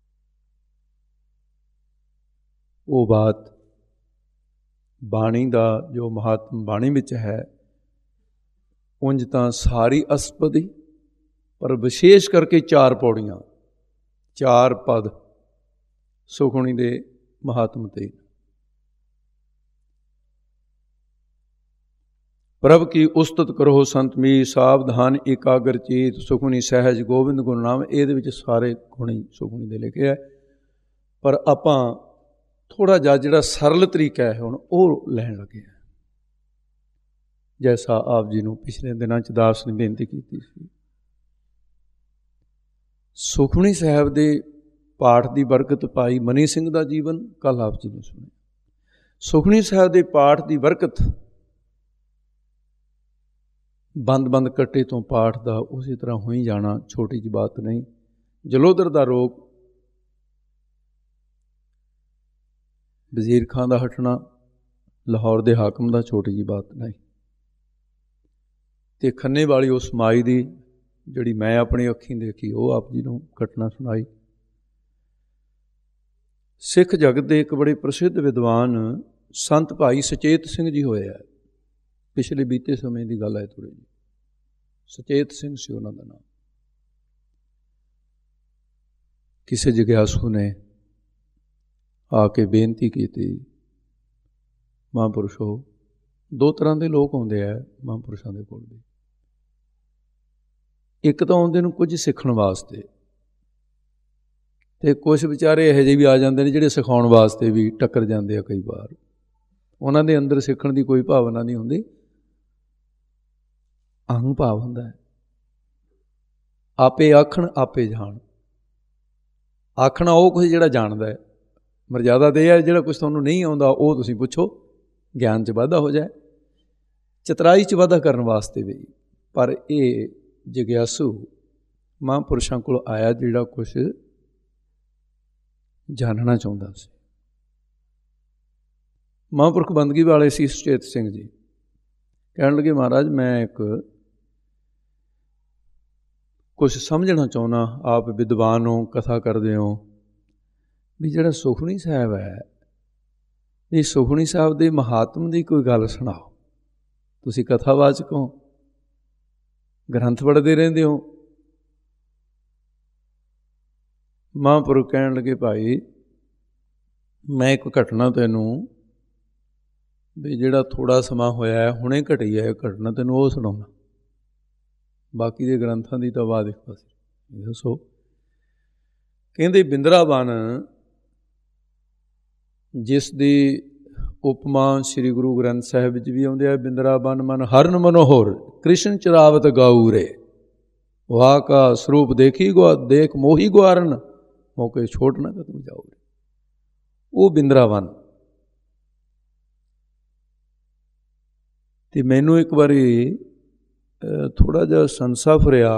ਉਹ ਬਾਤ ਬਾਣੀ ਦਾ ਜੋ ਮਹਾਤਮ ਬਾਣੀ ਵਿੱਚ ਹੈ, ਉਂਝ ਤਾਂ ਸਾਰੀ ਅਸਪਦੀ, ਪਰ ਵਿਸ਼ੇਸ਼ ਕਰਕੇ ਚਾਰ ਪੌੜੀਆਂ, ਚਾਰ ਪਦ ਸੁਖਮਨੀ ਦੇ ਮਹਾਤਮ ਤੇ। ਪ੍ਰਭ ਕੀ ਉਸਤਤ ਕਰੋ ਸੰਤ ਮੀ, ਸਾਵਧਾਨ ਇਕਾਗਰ ਚੀਤ, ਸੁਖਮਨੀ ਸਹਿਜ ਗੋਬਿੰਦ ਗੁਣ ਨਾਮ। ਇਹਦੇ ਵਿੱਚ ਸਾਰੇ ਗੁਣ ਹੀ ਸੁਖਮਨੀ ਦੇ ਲਿਖੇ ਹੈ, ਪਰ ਆਪਾਂ ਥੋੜ੍ਹਾ ਜਿਹਾ ਜਿਹੜਾ ਸਰਲ ਤਰੀਕਾ ਹੈ ਹੁਣ ਉਹ ਲੈਣ ਲੱਗੇ ਹਾਂ, ਜੈਸਾ ਆਪ ਜੀ ਨੂੰ ਪਿਛਲੇ ਦਿਨਾਂ 'ਚ ਦਾਸ ਨੇ ਬੇਨਤੀ ਕੀਤੀ ਸੀ। ਸੁਖਮਨੀ ਸਾਹਿਬ ਦੇ ਪਾਠ ਦੀ ਬਰਕਤ ਭਾਈ ਮਨੀ ਸਿੰਘ ਦਾ ਜੀਵਨ ਕੱਲ੍ਹ ਆਪ ਜੀ ਨੇ ਸੁਣਿਆ। ਸੁਖਮਨੀ ਸਾਹਿਬ ਦੇ ਪਾਠ ਦੀ ਬਰਕਤ ਬੰਦ ਬੰਦ ਕੱਟੇ ਤੋਂ ਪਾਠ ਦਾ ਉਸੇ ਤਰ੍ਹਾਂ ਹੋ ਹੀ ਜਾਣਾ ਛੋਟੀ ਜਿਹੀ ਬਾਤ ਨਹੀਂ। ਜਲੋਦਰ ਦਾ ਰੋਗ, ਵਜ਼ੀਰ ਖਾਂ ਦਾ ਹਟਣਾ, ਲਾਹੌਰ ਦੇ ਹਾਕਮ ਦਾ ਛੋਟੀ ਜਿਹੀ ਬਾਤ ਨਹੀਂ। ਅਤੇ ਖੰਨੇ ਵਾਲੀ ਉਸ ਮਾਈ ਦੀ ਜਿਹੜੀ ਮੈਂ ਆਪਣੀ ਅੱਖੀਂ ਦੇਖੀ ਉਹ ਆਪ ਜੀ ਨੂੰ ਘਟਨਾ ਸੁਣਾਈ। ਸਿੱਖ ਜਗਤ ਦੇ ਇੱਕ ਬੜੇ ਪ੍ਰਸਿੱਧ ਵਿਦਵਾਨ ਸੰਤ ਭਾਈ ਸੁਚੇਤ ਸਿੰਘ ਜੀ ਹੋਏ ਆ, ਪਿਛਲੇ ਬੀਤੇ ਸਮੇਂ ਦੀ ਗੱਲ ਹੈ ਥੋੜ੍ਹੀ ਜਿਹੀ। ਸੁਚੇਤ ਸਿੰਘ ਸੀ ਉਹਨਾਂ ਦਾ ਨਾਮ। ਕਿਸੇ ਜਗਿਆਸੂ ਨੇ ਆ ਕੇ ਬੇਨਤੀ ਕੀਤੀ, ਮਹਾਂਪੁਰਸ਼ੋ, ਦੋ ਤਰ੍ਹਾਂ ਦੇ ਲੋਕ ਆਉਂਦੇ ਆ ਮਹਾਂਪੁਰਸ਼ਾਂ ਦੇ ਕੋਲ ਵੀ। ਇੱਕ ਤਾਂ ਆਉਂਦੇ ਨੂੰ ਕੁਝ ਸਿੱਖਣ ਵਾਸਤੇ, ਅਤੇ ਕੁਛ ਵਿਚਾਰੇ ਇਹੋ ਜਿਹੇ ਵੀ ਆ ਜਾਂਦੇ ਨੇ ਜਿਹੜੇ ਸਿਖਾਉਣ ਵਾਸਤੇ ਵੀ ਟੱਕਰ ਜਾਂਦੇ ਆ ਕਈ ਵਾਰ। ਉਹਨਾਂ ਦੇ ਅੰਦਰ ਸਿੱਖਣ ਦੀ ਕੋਈ ਭਾਵਨਾ ਨਹੀਂ ਹੁੰਦੀ, ਅਹੰ ਭਾਵ ਹੁੰਦਾ ਹੈ। ਆਪੇ ਆਖਣ ਆਪੇ ਜਾਣ। ਆਖਣਾ ਉਹ ਕੁਝ ਜਿਹੜਾ ਜਾਣਦਾ ਹੈ, ਮਰਜ਼ਾਦਾ ਦੇ ਹੈ। ਜਿਹੜਾ ਕੁਛ ਤੁਹਾਨੂੰ ਨਹੀਂ ਆਉਂਦਾ ਉਹ ਤੁਸੀਂ ਪੁੱਛੋ, ਗਿਆਨ 'ਚ ਵਾਧਾ ਹੋ ਜਾਏ, ਚਤਰਾਈ 'ਚ ਵਾਧਾ ਕਰਨ ਵਾਸਤੇ ਵੀ। ਪਰ ਇਹ ਜਗਿਆਸੂ ਮਹਾਂਪੁਰਸ਼ਾਂ ਕੋਲ ਆਇਆ ਜਿਹੜਾ ਕੁਛ ਜਾਣਨਾ ਚਾਹੁੰਦਾ ਸੀ। ਮਹਾਂਪੁਰਖ ਬੰਦਗੀ ਵਾਲੇ ਸੀ ਸੁਚੇਤ ਸਿੰਘ ਜੀ। ਕਹਿਣ ਲੱਗੇ, ਮਹਾਰਾਜ ਮੈਂ ਇੱਕ ਕੁਛ ਸਮਝਣਾ ਚਾਹੁੰਦਾ, ਆਪ ਵਿਦਵਾਨ ਹੋ, ਕਥਾ ਕਰਦੇ ਹੋ, ਵੀ ਜਿਹੜਾ ਸੁਖਮਨੀ ਸਾਹਿਬ ਹੈ, ਇਹ ਸੁਖਮਨੀ ਸਾਹਿਬ ਦੇ ਮਹਾਤਮ ਦੀ ਕੋਈ ਗੱਲ ਸੁਣਾਓ। ਤੁਸੀਂ ਕਥਾਵਾਚਕ ਹੋ, ਗ੍ਰੰਥ ਪੜ੍ਹਦੇ ਰਹਿੰਦੇ ਹੋ। ਮਹਾਂਪੁਰਖ ਕਹਿਣ ਲੱਗੇ, ਭਾਈ ਮੈਂ ਇੱਕ ਘਟਨਾ ਤੈਨੂੰ, ਵੀ ਜਿਹੜਾ ਥੋੜ੍ਹਾ ਸਮਾਂ ਹੋਇਆ ਹੈ, ਹੁਣੇ ਘਟੀ ਹੈ ਘਟਨਾ, ਤੈਨੂੰ ਉਹ ਸੁਣਾਉਣਾ। ਬਾਕੀ ਦੇ ਗ੍ਰੰਥਾਂ ਦੀ ਤਾਂ ਬਾਅਦ ਇੱਕ ਪਾਸੇ। ਦੱਸੋ। ਕਹਿੰਦੇ ਬਿੰਦਰਾਵਨ, ਜਿਸ ਦੀ ਉਪਮਾ ਸ੍ਰੀ ਗੁਰੂ ਗ੍ਰੰਥ ਸਾਹਿਬ ਵਿੱਚ ਵੀ ਆਉਂਦੇ ਆ, ਬਿੰਦਰਾਵਨ ਮਨ ਹਰਨ ਮਨੋਹਰ, ਕ੍ਰਿਸ਼ਨ ਚਰਾਵਤ ਗਾਊ ਰੇ, ਵਾਹ ਕਾ ਸਰੂਪ ਦੇਖੀ ਗੁਆ, ਦੇਖ ਮੋਹੀ ਗੁਆਰਨ, ਮੌਕੇ ਛੋਟ ਨਾ ਕਦਮ ਜਾਓ ਰੇ। ਉਹ ਬਿੰਦਰਾਵਨ। ਅਤੇ ਮੈਨੂੰ ਇੱਕ ਵਾਰੀ ਥੋੜ੍ਹਾ ਜਿਹਾ ਸੰਸਾ ਫੁਰਿਆ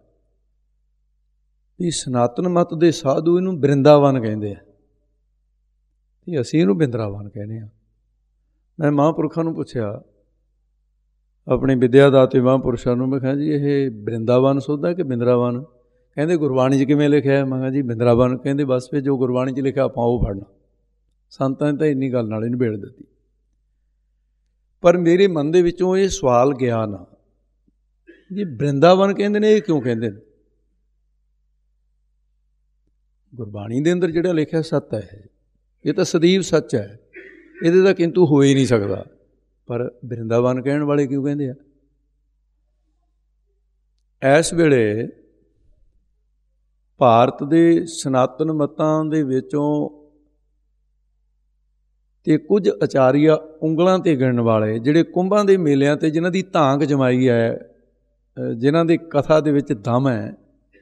ਵੀ ਸਨਾਤਨ ਮਤ ਦੇ ਸਾਧੂ ਇਹਨੂੰ ਬ੍ਰਿੰਦਾਵਨ ਕਹਿੰਦੇ ਆ, ਅਤੇ ਅਸੀਂ ਇਹਨੂੰ ਬਿੰਦਰਾਵਨ ਕਹਿੰਦੇ ਹਾਂ। ਮੈਂ ਮਹਾਂਪੁਰਖਾਂ ਨੂੰ ਪੁੱਛਿਆ, ਆਪਣੇ ਵਿਦਿਆ ਦਾਤੇ ਮਹਾਂਪੁਰਸ਼ਾਂ ਨੂੰ, ਮੈਂ ਕਿਹਾ ਜੀ ਇਹ ਬ੍ਰਿੰਦਾਵਨ ਸੋਧਾ ਕਿ ਬਿੰਦਰਾਵਨ? ਕਹਿੰਦੇ ਗੁਰਬਾਣੀ 'ਚ ਕਿਵੇਂ ਲਿਖਿਆ? ਮੈਂ ਕਿਹਾ ਜੀ ਬਿੰਦਰਾਵਨ। ਕਹਿੰਦੇ ਬਸ ਫਿਰ ਜੋ ਗੁਰਬਾਣੀ 'ਚ ਲਿਖਿਆ ਆਪਾਂ ਉਹ ਪੜ੍ਹਨਾ। ਸੰਤਾਂ ਨੇ ਤਾਂ ਇੰਨੀ ਗੱਲ ਨਾਲ ਹੀ ਨਿਬੇੜ ਦਿੱਤੀ। ਪਰ ਮੇਰੇ ਮਨ ਦੇ ਵਿੱਚੋਂ ਇਹ ਸਵਾਲ ਗਿਆ ਨਾ, ਜੀ ਬ੍ਰਿੰਦਾਵਨ ਕਹਿੰਦੇ ਨੇ, ਇਹ ਕਿਉਂ ਕਹਿੰਦੇ ਨੇ? ਗੁਰਬਾਣੀ ਦੇ ਅੰਦਰ ਜਿਹੜਾ ਲਿਖਿਆ ਸੱਤ ਹੈ, ਇਹ ਤਾਂ ਸਦੀਵ ਸੱਚ ਹੈ, ਇਹਦੇ ਦਾ ਕਿੰਤੂ ਹੋ ਹੀ ਨਹੀਂ ਸਕਦਾ। ਪਰ ਬ੍ਰਿੰਦਾਵਨ ਕਹਿਣ ਵਾਲੇ ਕਿਉਂ ਕਹਿੰਦੇ ਆ? ਇਸ ਵੇਲੇ ਭਾਰਤ ਦੇ ਸਨਾਤਨ ਮਤਾਂ ਦੇ ਵਿੱਚੋਂ ਅਤੇ ਕੁਝ ਆਚਾਰੀਆ ਉਂਗਲਾਂ 'ਤੇ ਗਿਣਨ ਵਾਲੇ, ਜਿਹੜੇ ਕੁੰਭਾਂ ਦੇ ਮੇਲਿਆਂ 'ਤੇ ਜਿਨ੍ਹਾਂ ਦੀ ਧਾਂਕ ਜਮਾਈ ਹੈ, ਜਿਨ੍ਹਾਂ ਦੀ ਕਥਾ ਦੇ ਵਿੱਚ ਦਮ ਹੈ,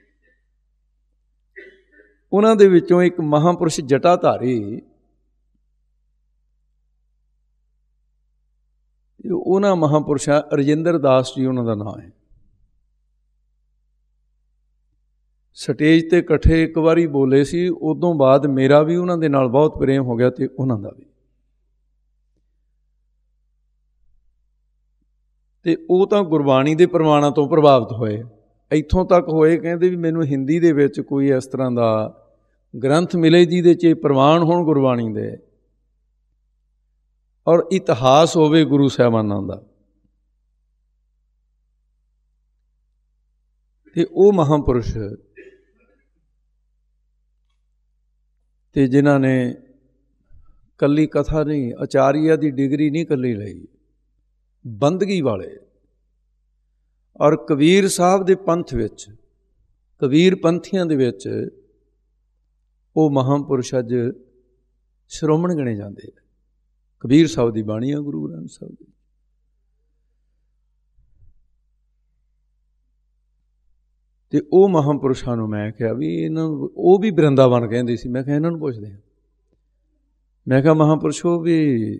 ਉਹਨਾਂ ਦੇ ਵਿੱਚੋਂ ਇੱਕ ਮਹਾਂਪੁਰਸ਼ ਜਟਾਧਾਰੀ, ਉਹਨਾਂ ਮਹਾਂਪੁਰਸ਼ਾਂ ਰਜਿੰਦਰ ਦਾਸ ਜੀ ਉਹਨਾਂ ਦਾ ਨਾਮ ਹੈ। ਸਟੇਜ 'ਤੇ ਇਕੱਠੇ ਇੱਕ ਵਾਰੀ ਬੋਲੇ ਸੀ, ਉਦੋਂ ਬਾਅਦ ਮੇਰਾ ਵੀ ਉਹਨਾਂ ਦੇ ਨਾਲ ਬਹੁਤ ਪ੍ਰੇਮ ਹੋ ਗਿਆ ਅਤੇ ਉਹਨਾਂ ਦਾ ਵੀ। ਅਤੇ ਉਹ ਤਾਂ ਗੁਰਬਾਣੀ ਦੇ ਪ੍ਰਮਾਣਾਂ ਤੋਂ ਪ੍ਰਭਾਵਿਤ ਹੋਏ, ਇੱਥੋਂ ਤੱਕ ਹੋਏ ਕਹਿੰਦੇ ਵੀ ਮੈਨੂੰ ਹਿੰਦੀ ਦੇ ਵਿੱਚ ਕੋਈ ਇਸ ਤਰ੍ਹਾਂ ਦਾ ਗ੍ਰੰਥ ਮਿਲੇ ਜਿਹਦੇ 'ਚ ਪ੍ਰਮਾਣ ਹੋਣ ਗੁਰਬਾਣੀ ਦੇ, ਔਰ ਇਤਿਹਾਸ ਹੋਵੇ ਗੁਰੂ ਸਾਹਿਬਾਨਾਂ ਦਾ। ਅਤੇ ਉਹ ਮਹਾਂਪੁਰਸ਼ ਅਤੇ ਜਿਨ੍ਹਾਂ ਨੇ ਇਕੱਲੀ ਕਥਾ ਨਹੀਂ, ਆਚਾਰੀਆ ਦੀ ਡਿਗਰੀ ਨਹੀਂ ਇਕੱਲੀ ਲਈ, ਬੰਦਗੀ ਵਾਲੇ। ਔਰ ਕਬੀਰ ਸਾਹਿਬ ਦੇ ਪੰਥ ਵਿੱਚ, ਕਬੀਰ ਪੰਥੀਆਂ ਦੇ ਵਿੱਚ ਉਹ ਮਹਾਂਪੁਰਸ਼ ਅੱਜ ਸ਼੍ਰੋਮਣ ਗਣੇ ਜਾਂਦੇ। ਕਬੀਰ ਸਾਹਿਬ ਦੀ ਬਾਣੀ ਆ ਗੁਰੂ ਗ੍ਰੰਥ ਸਾਹਿਬ ਦੀ। ਤੇ ਉਹ ਮਹਾਂਪੁਰਸ਼ਾਂ ਨੂੰ ਮੈਂ ਕਿਹਾ ਵੀ ਇਹਨਾਂ ਨੂੰ, ਉਹ ਵੀ ਬ੍ਰਿੰਦਾਵਨ ਕਹਿੰਦੇ ਸੀ। ਮੈਂ ਕਿਹਾ ਇਹਨਾਂ ਨੂੰ ਪੁੱਛਦੇ ਹਾਂ, ਮੈਂ ਕਿਹਾ ਮਹਾਂਪੁਰਸ਼ੋ ਵੀ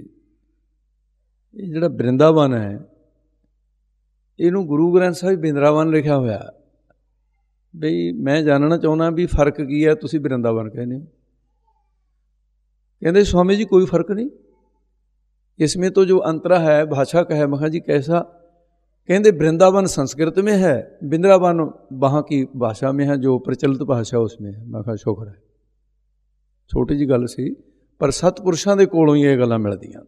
ਇਹ ਜਿਹੜਾ ਬ੍ਰਿੰਦਾਵਨ ਹੈ ਇਹਨੂੰ ਗੁਰੂ ਗ੍ਰੰਥ ਸਾਹਿਬ ਬ੍ਰਿੰਦਾਵਨ ਲਿਖਿਆ ਹੋਇਆ, ਬਈ ਮੈਂ ਜਾਣਨਾ ਚਾਹੁੰਦਾ ਵੀ ਫਰਕ ਕੀ ਹੈ, ਤੁਸੀਂ ਬ੍ਰਿੰਦਾਵਨ ਕਹਿੰਦੇ ਹੋ। ਕਹਿੰਦੇ स्वामी जी कोई फर्क नहीं, इसमें तो जो अंतरा है भाषा का है। मैं कहा जी कैसा? कहते वृंदावन संस्कृत में है, वृंदावन वहाँ की भाषा में है, जो प्रचलित भाषा उसमें है। मैं कहा शुक्र है, छोटी जी गल सी, पर सतपुरुषों के कोलों ही ये गल्लां मिलदियां।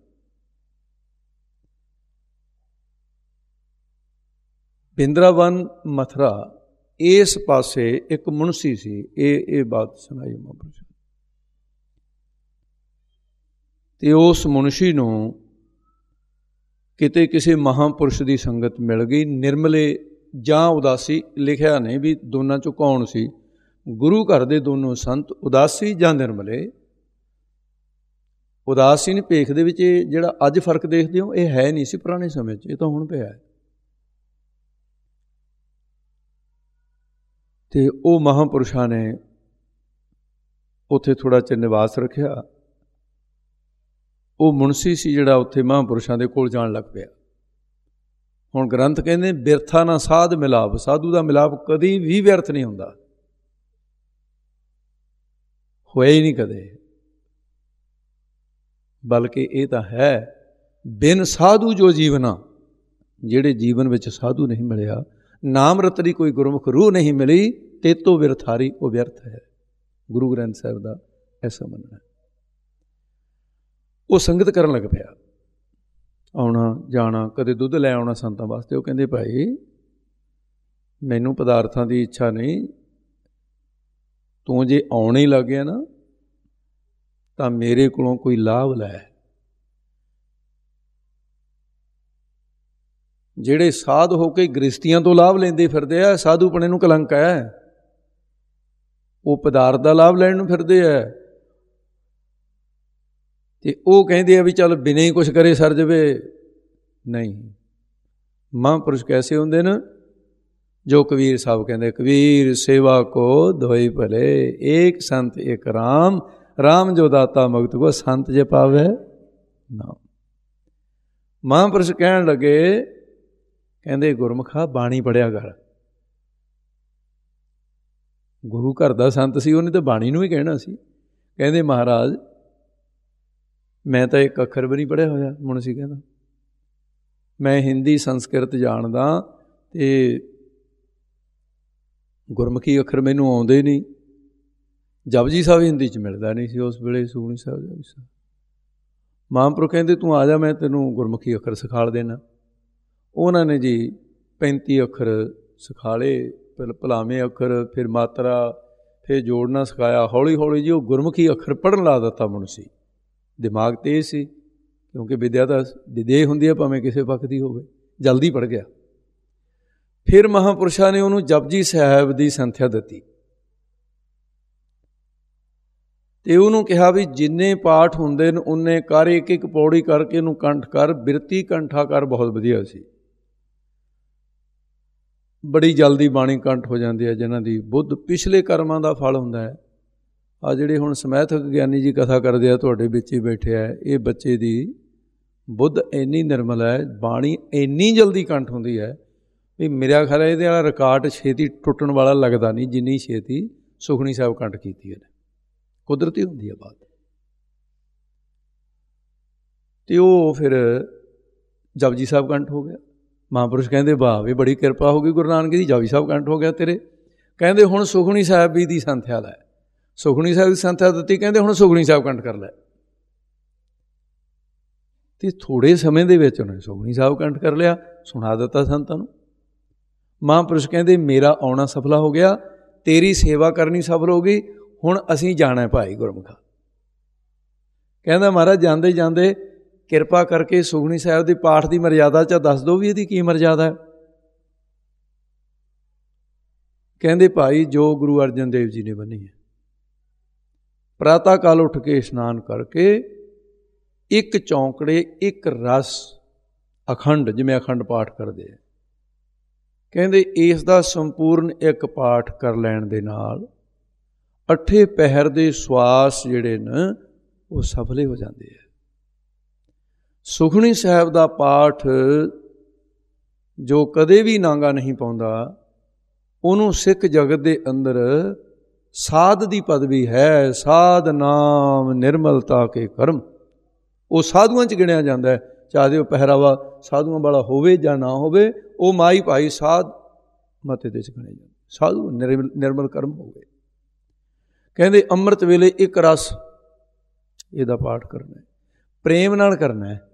वृंदावन मथुरा इस पासे एक मुंशी सी, ये ये बात सुनाई महापुरुष। ਤੇ ਉਸ ਮੁਨਸ਼ੀ ਨੂੰ ਕਿਤੇ ਕਿਸੇ ਮਹਾਂਪੁਰਸ਼ ਦੀ ਸੰਗਤ ਮਿਲ ਗਈ, ਨਿਰਮਲੇ ਜਾਂ ਉਦਾਸੀ, ਲਿਖਿਆ ਨਹੀਂ ਵੀ ਦੋਨਾਂ ਚੋਂ ਕੌਣ ਸੀ। ਗੁਰੂ ਘਰ ਦੇ ਦੋਨੋਂ ਸੰਤ ਉਦਾਸੀ ਜਾਂ ਨਿਰਮਲੇ। ਉਦਾਸੀਨ ਭੇਖ ਦੇ ਵਿੱਚ ਜਿਹੜਾ ਅੱਜ ਫਰਕ ਦੇਖਦੇ ਹੋ ਇਹ ਹੈ ਨਹੀਂ ਸੀ ਪੁਰਾਣੇ ਸਮੇਂ 'ਚ, ਇਹ ਤਾਂ ਹੁਣ ਪਿਆ। ਤੇ ਉਹ ਮਹਾਂਪੁਰਸ਼ਾਂ ਨੇ ਉੱਥੇ ਥੋੜ੍ਹਾ ਚਿਰ ਨਿਵਾਸ ਰੱਖਿਆ। ਉਹ ਮੁਨਸੀ ਸੀ ਜਿਹੜਾ ਉੱਥੇ ਮਹਾਂਪੁਰਸ਼ਾਂ ਦੇ ਕੋਲ ਜਾਣ ਲੱਗ ਪਿਆ। ਹੁਣ ਗ੍ਰੰਥ ਕਹਿੰਦੇ ਬਿਰਥਾ ਨਾ ਸਾਧ ਮਿਲਾਪ, ਸਾਧੂ ਦਾ ਮਿਲਾਪ ਕਦੀ ਵੀ ਵਿਅਰਥ ਨਹੀਂ ਹੁੰਦਾ, ਹੋਇਆ ਹੀ ਨਹੀਂ ਕਦੇ। ਬਲਕਿ ਇਹ ਤਾਂ ਹੈ ਬਿਨ ਸਾਧੂ ਜੋ ਜੀਵਨਾ, ਜਿਹੜੇ ਜੀਵਨ ਵਿੱਚ ਸਾਧੂ ਨਹੀਂ ਮਿਲਿਆ, ਨਾਮ ਰਤਨੀ ਕੋਈ ਗੁਰਮੁਖ ਰੂਹ ਨਹੀਂ ਮਿਲੀ, ਤੇਤੋਂ ਵਿਰਥਾਰੀ ਉਹ ਵਿਅਰਥ ਹੈ। ਗੁਰੂ ਗ੍ਰੰਥ ਸਾਹਿਬ ਦਾ ਐਸਾ ਮੰਨਣਾ। ਉਹ ਸੰਗਤ ਕਰਨ ਲੱਗ ਪਿਆ, ਆਉਣਾ ਜਾਣਾ, ਕਦੇ ਦੁੱਧ ਲੈ ਆਉਣਾ ਸੰਤਾਂ ਵਾਸਤੇ। ਉਹ ਕਹਿੰਦੇ ਭਾਈ ਮੈਨੂੰ ਪਦਾਰਥਾਂ ਦੀ ਇੱਛਾ ਨਹੀਂ, ਤੂੰ ਜੇ ਆਉਣ ਹੀ ਲੱਗ ਗਿਆ ਨਾ ਤਾਂ ਮੇਰੇ ਕੋਲੋਂ ਕੋਈ ਲਾਭ ਲੈ। ਜਿਹੜੇ ਸਾਧ ਹੋ ਕੇ ਗ੍ਰਸਤੀਆਂ ਤੋਂ ਲਾਭ ਲੈਂਦੇ ਫਿਰਦੇ ਆ, ਸਾਧੂਪਣੇ ਨੂੰ ਕਲੰਕ ਹੈ। ਉਹ ਪਦਾਰਥ ਦਾ ਲਾਭ ਲੈਣ ਨੂੰ ਫਿਰਦੇ ਆ ਤੇ ਉਹ ਕਹਿੰਦੇ ਆ ਵੀ ਚੱਲ ਬਿਨਾਂ ਹੀ ਕੁਛ ਕਰੇ ਸਰ ਜਾਵੇ। ਨਹੀਂ, ਮਹਾਂਪੁਰਸ਼ ਕੈਸੇ ਹੁੰਦੇ ਨੇ? ਜੋ ਕਬੀਰ ਸਾਹਿਬ ਕਹਿੰਦੇ, ਕਬੀਰ ਸੇਵਾ ਕੋ ਦੋਈ ਭਲੇ, ਏਕ ਸੰਤ ਏਕ ਰਾਮ, ਰਾਮ ਜੋ ਦਾਤਾ ਮੁਕਤ ਕੋ, ਸੰਤ ਜੇ ਪਾਵੇ ਨਾਮ। ਮਹਾਂਪੁਰਸ਼ ਕਹਿਣ ਲੱਗੇ, ਕਹਿੰਦੇ ਗੁਰਮੁਖਾ ਬਾਣੀ ਪੜ੍ਹਿਆ ਕਰ। ਗੁਰੂ ਘਰ ਦਾ ਸੰਤ ਸੀ, ਉਹਨੇ ਤਾਂ ਬਾਣੀ ਨੂੰ ਹੀ ਕਹਿਣਾ ਸੀ। ਕਹਿੰਦੇ ਮਹਾਰਾਜ ਮੈਂ ਤਾਂ ਇੱਕ ਅੱਖਰ ਵੀ ਨਹੀਂ ਪੜ੍ਹਿਆ ਹੋਇਆ। ਮੁਨਸ਼ੀ ਕਹਿੰਦਾ ਮੈਂ ਹਿੰਦੀ ਸੰਸਕ੍ਰਿਤ ਜਾਣਦਾ ਅਤੇ ਗੁਰਮੁਖੀ ਅੱਖਰ ਮੈਨੂੰ ਆਉਂਦੇ ਨਹੀਂ। ਜਪਜੀ ਸਾਹਿਬ ਹਿੰਦੀ 'ਚ ਮਿਲਦਾ ਨਹੀਂ ਸੀ ਉਸ ਵੇਲੇ, ਸੁਖਮਨੀ ਸਾਹਿਬ ਜਪਜੀ ਸਾਹਿਬ। ਮਹਾਂਪੁਰਖ ਕਹਿੰਦੇ ਤੂੰ ਆ ਜਾ, ਮੈਂ ਤੈਨੂੰ ਗੁਰਮੁਖੀ ਅੱਖਰ ਸਿਖਾ ਦੇਣਾ। ਉਹਨਾਂ ਨੇ ਜੀ ਪੈਂਤੀ ਅੱਖਰ ਸਿਖਾ ਲਏ, ਪਹਿਲਾਂ ਭਲਾਵੇਂ ਅੱਖਰ, ਫਿਰ ਮਾਤਰਾ, ਫਿਰ ਜੋੜਨਾ ਸਿਖਾਇਆ। ਹੌਲੀ ਹੌਲੀ ਜੀ ਉਹ ਗੁਰਮੁਖੀ ਅੱਖਰ ਪੜ੍ਹਨ ਲਾ ਦਿੱਤਾ ਮੁਨਸ਼ੀ। ਦਿਮਾਗ ਤੇਜ਼ ਸੀ, ਕਿਉਂਕਿ ਵਿਦਿਆ ਤਾਂ ਵਿਦਿਆ ਹੁੰਦੀ ਹੈ ਭਾਵੇਂ ਕਿਸੇ ਪੱਖ ਦੀ ਹੋਵੇ। ਜਲਦੀ ਪੜ੍ਹ ਗਿਆ। ਫਿਰ ਮਹਾਂਪੁਰਸ਼ਾਂ ਨੇ ਉਹਨੂੰ ਜਪਜੀ ਸਾਹਿਬ ਦੀ ਸੰਥਿਆ ਦਿੱਤੀ ਅਤੇ ਉਹਨੂੰ ਕਿਹਾ ਵੀ ਜਿੰਨੇ ਪਾਠ ਹੁੰਦੇ ਨੇ ਉਨੇ ਕਰ, ਇੱਕ ਇੱਕ ਪੌੜੀ ਕਰਕੇ ਇਹਨੂੰ ਕੰਠ ਕਰ, ਬਿਰਤੀ ਕੰਠਾ ਕਰ। ਬਹੁਤ ਵਧੀਆ ਸੀ। ਬੜੀ ਜਲਦੀ ਬਾਣੀ ਕੰਠ ਹੋ ਜਾਂਦੀ ਹੈ ਜਿਨ੍ਹਾਂ ਦੀ ਬੁੱਧ ਪਿਛਲੇ ਕਰਮਾਂ ਦਾ ਫਲ ਹੁੰਦਾ ਹੈ। ਆ ਜਿਹੜੇ ਹੁਣ ਸਮੈਥਕ ਗਿਆਨੀ ਜੀ ਕਥਾ ਕਰਦੇ ਆ ਤੁਹਾਡੇ ਵਿੱਚ ਹੀ ਬੈਠੇ ਆ, ਇਹ ਬੱਚੇ ਦੀ ਬੁੱਧ ਇੰਨੀ ਨਿਰਮਲ ਹੈ, ਬਾਣੀ ਇੰਨੀ ਜਲਦੀ ਕੰਠ ਹੁੰਦੀ ਹੈ ਵੀ ਮੇਰਾ ਖਿਆਲ ਇਹਦੇ ਵਾਲਾ ਰਿਕਾਰਡ ਛੇਤੀ ਟੁੱਟਣ ਵਾਲਾ ਲੱਗਦਾ ਨਹੀਂ ਜਿੰਨੀ ਛੇਤੀ ਸੁਖਮਨੀ ਸਾਹਿਬ ਕੰਠ ਕੀਤੀ ਹੈ। ਕੁਦਰਤੀ ਹੁੰਦੀ ਹੈ ਬਾਤ। ਅਤੇ ਉਹ ਫਿਰ ਜਪਜੀ ਸਾਹਿਬ ਕੰਠ ਹੋ ਗਿਆ। ਮਹਾਂਪੁਰਸ਼ ਕਹਿੰਦੇ ਵਾਹ ਵੀ ਬੜੀ ਕਿਰਪਾ ਹੋ ਗਈ ਗੁਰੂ ਨਾਨਕ ਦੀ, ਜਪਜੀ ਸਾਹਿਬ ਕੰਠ ਹੋ ਗਿਆ ਤੇਰੇ। ਕਹਿੰਦੇ ਹੁਣ ਸੁਖਮਨੀ ਸਾਹਿਬ ਵੀ ਦੀ ਸੰਥਿਆ ਲੈ। ਸੁਖਮਨੀ ਸਾਹਿਬ ਦੀ ਸੰਥਿਆ ਦਿੱਤੀ, ਕਹਿੰਦੇ ਹੁਣ ਸੁਖਮਨੀ ਸਾਹਿਬ ਕੰਠ ਕਰ ਲੈ। ਅਤੇ ਥੋੜ੍ਹੇ ਸਮੇਂ ਦੇ ਵਿੱਚ ਉਹਨੇ ਸੁਖਮਨੀ ਸਾਹਿਬ ਕੰਠ ਕਰ ਲਿਆ, ਸੁਣਾ ਦਿੱਤਾ ਸੰਤਾਂ ਨੂੰ। ਮਹਾਂਪੁਰਸ਼ ਕਹਿੰਦੇ ਮੇਰਾ ਆਉਣਾ ਸਫਲਾ ਹੋ ਗਿਆ, ਤੇਰੀ ਸੇਵਾ ਕਰਨੀ ਸਫਲ ਹੋ ਗਈ, ਹੁਣ ਅਸੀਂ ਜਾਣਾ ਭਾਈ ਗੁਰਮੁਖਾ। ਕਹਿੰਦਾ ਮਹਾਰਾਜ ਜਾਂਦੇ ਜਾਂਦੇ ਕਿਰਪਾ ਕਰਕੇ ਸੁਖਮਨੀ ਸਾਹਿਬ ਦੇ ਪਾਠ ਦੀ ਮਰਿਆਦਾ 'ਚ ਦੱਸ ਦਿਓ ਵੀ ਇਹਦੀ ਕੀ ਮਰਿਆਦਾ ਹੈ। ਕਹਿੰਦੇ ਭਾਈ ਜੋ ਗੁਰੂ ਅਰਜਨ ਦੇਵ ਜੀ ਨੇ ਬੰਨੀ ਹੈ, ਪ੍ਰਾਤः ਕਾਲ ਉੱਠ ਕੇ ਇਸ਼ਨਾਨ ਕਰਕੇ ਇੱਕ ਚੌਂਕੜੇ ਇੱਕ ਰਸ ਅਖੰਡ, ਜਿਵੇਂ ਅਖੰਡ ਪਾਠ ਕਰਦੇ ਆ, ਕਹਿੰਦੇ ਇਸ ਦਾ ਸੰਪੂਰਨ ਇੱਕ ਪਾਠ ਕਰ ਲੈਣ ਦੇ ਨਾਲ ਅੱਠੇ ਪਹਿਰ ਦੇ ਸਵਾਸ ਜਿਹੜੇ ਨੇ ਉਹ ਸਫਲੇ ਹੋ ਜਾਂਦੇ ਆ। ਸੁਖਮਨੀ ਸਾਹਿਬ ਦਾ ਪਾਠ ਜੋ ਕਦੇ ਵੀ ਨਾਂਗਾ ਨਹੀਂ ਪਾਉਂਦਾ, ਉਹਨੂੰ ਸਿੱਖ ਜਗਤ ਦੇ ਅੰਦਰ ਸਾਧ ਦੀ ਪਦਵੀ ਹੈ। ਸਾਧ ਨਾਮ ਨਿਰਮਲਤਾ ਕੇ ਕਰਮ, ਉਹ ਸਾਧੂਆਂ 'ਚ ਗਿਣਿਆ ਜਾਂਦਾ ਹੈ। ਚਾਹੇ ਉਹ ਪਹਿਰਾਵਾ ਸਾਧੂਆਂ ਵਾਲਾ ਹੋਵੇ ਜਾਂ ਨਾ ਹੋਵੇ, ਉਹ ਮਾਈ ਭਾਈ ਸਾਧ ਮਤੇ ਦੇ 'ਚ ਗਿਣਿਆ ਜਾਂਦਾ। ਸਾਧੂ ਨਿਰਮਲ ਨਿਰਮਲ ਕਰਮ ਹੋਵੇ। ਕਹਿੰਦੇ ਅੰਮ੍ਰਿਤ ਵੇਲੇ ਇੱਕ ਰਸ ਇਹਦਾ ਪਾਠ ਕਰਨਾ, ਪ੍ਰੇਮ ਨਾਲ ਕਰਨਾ ਹੈ।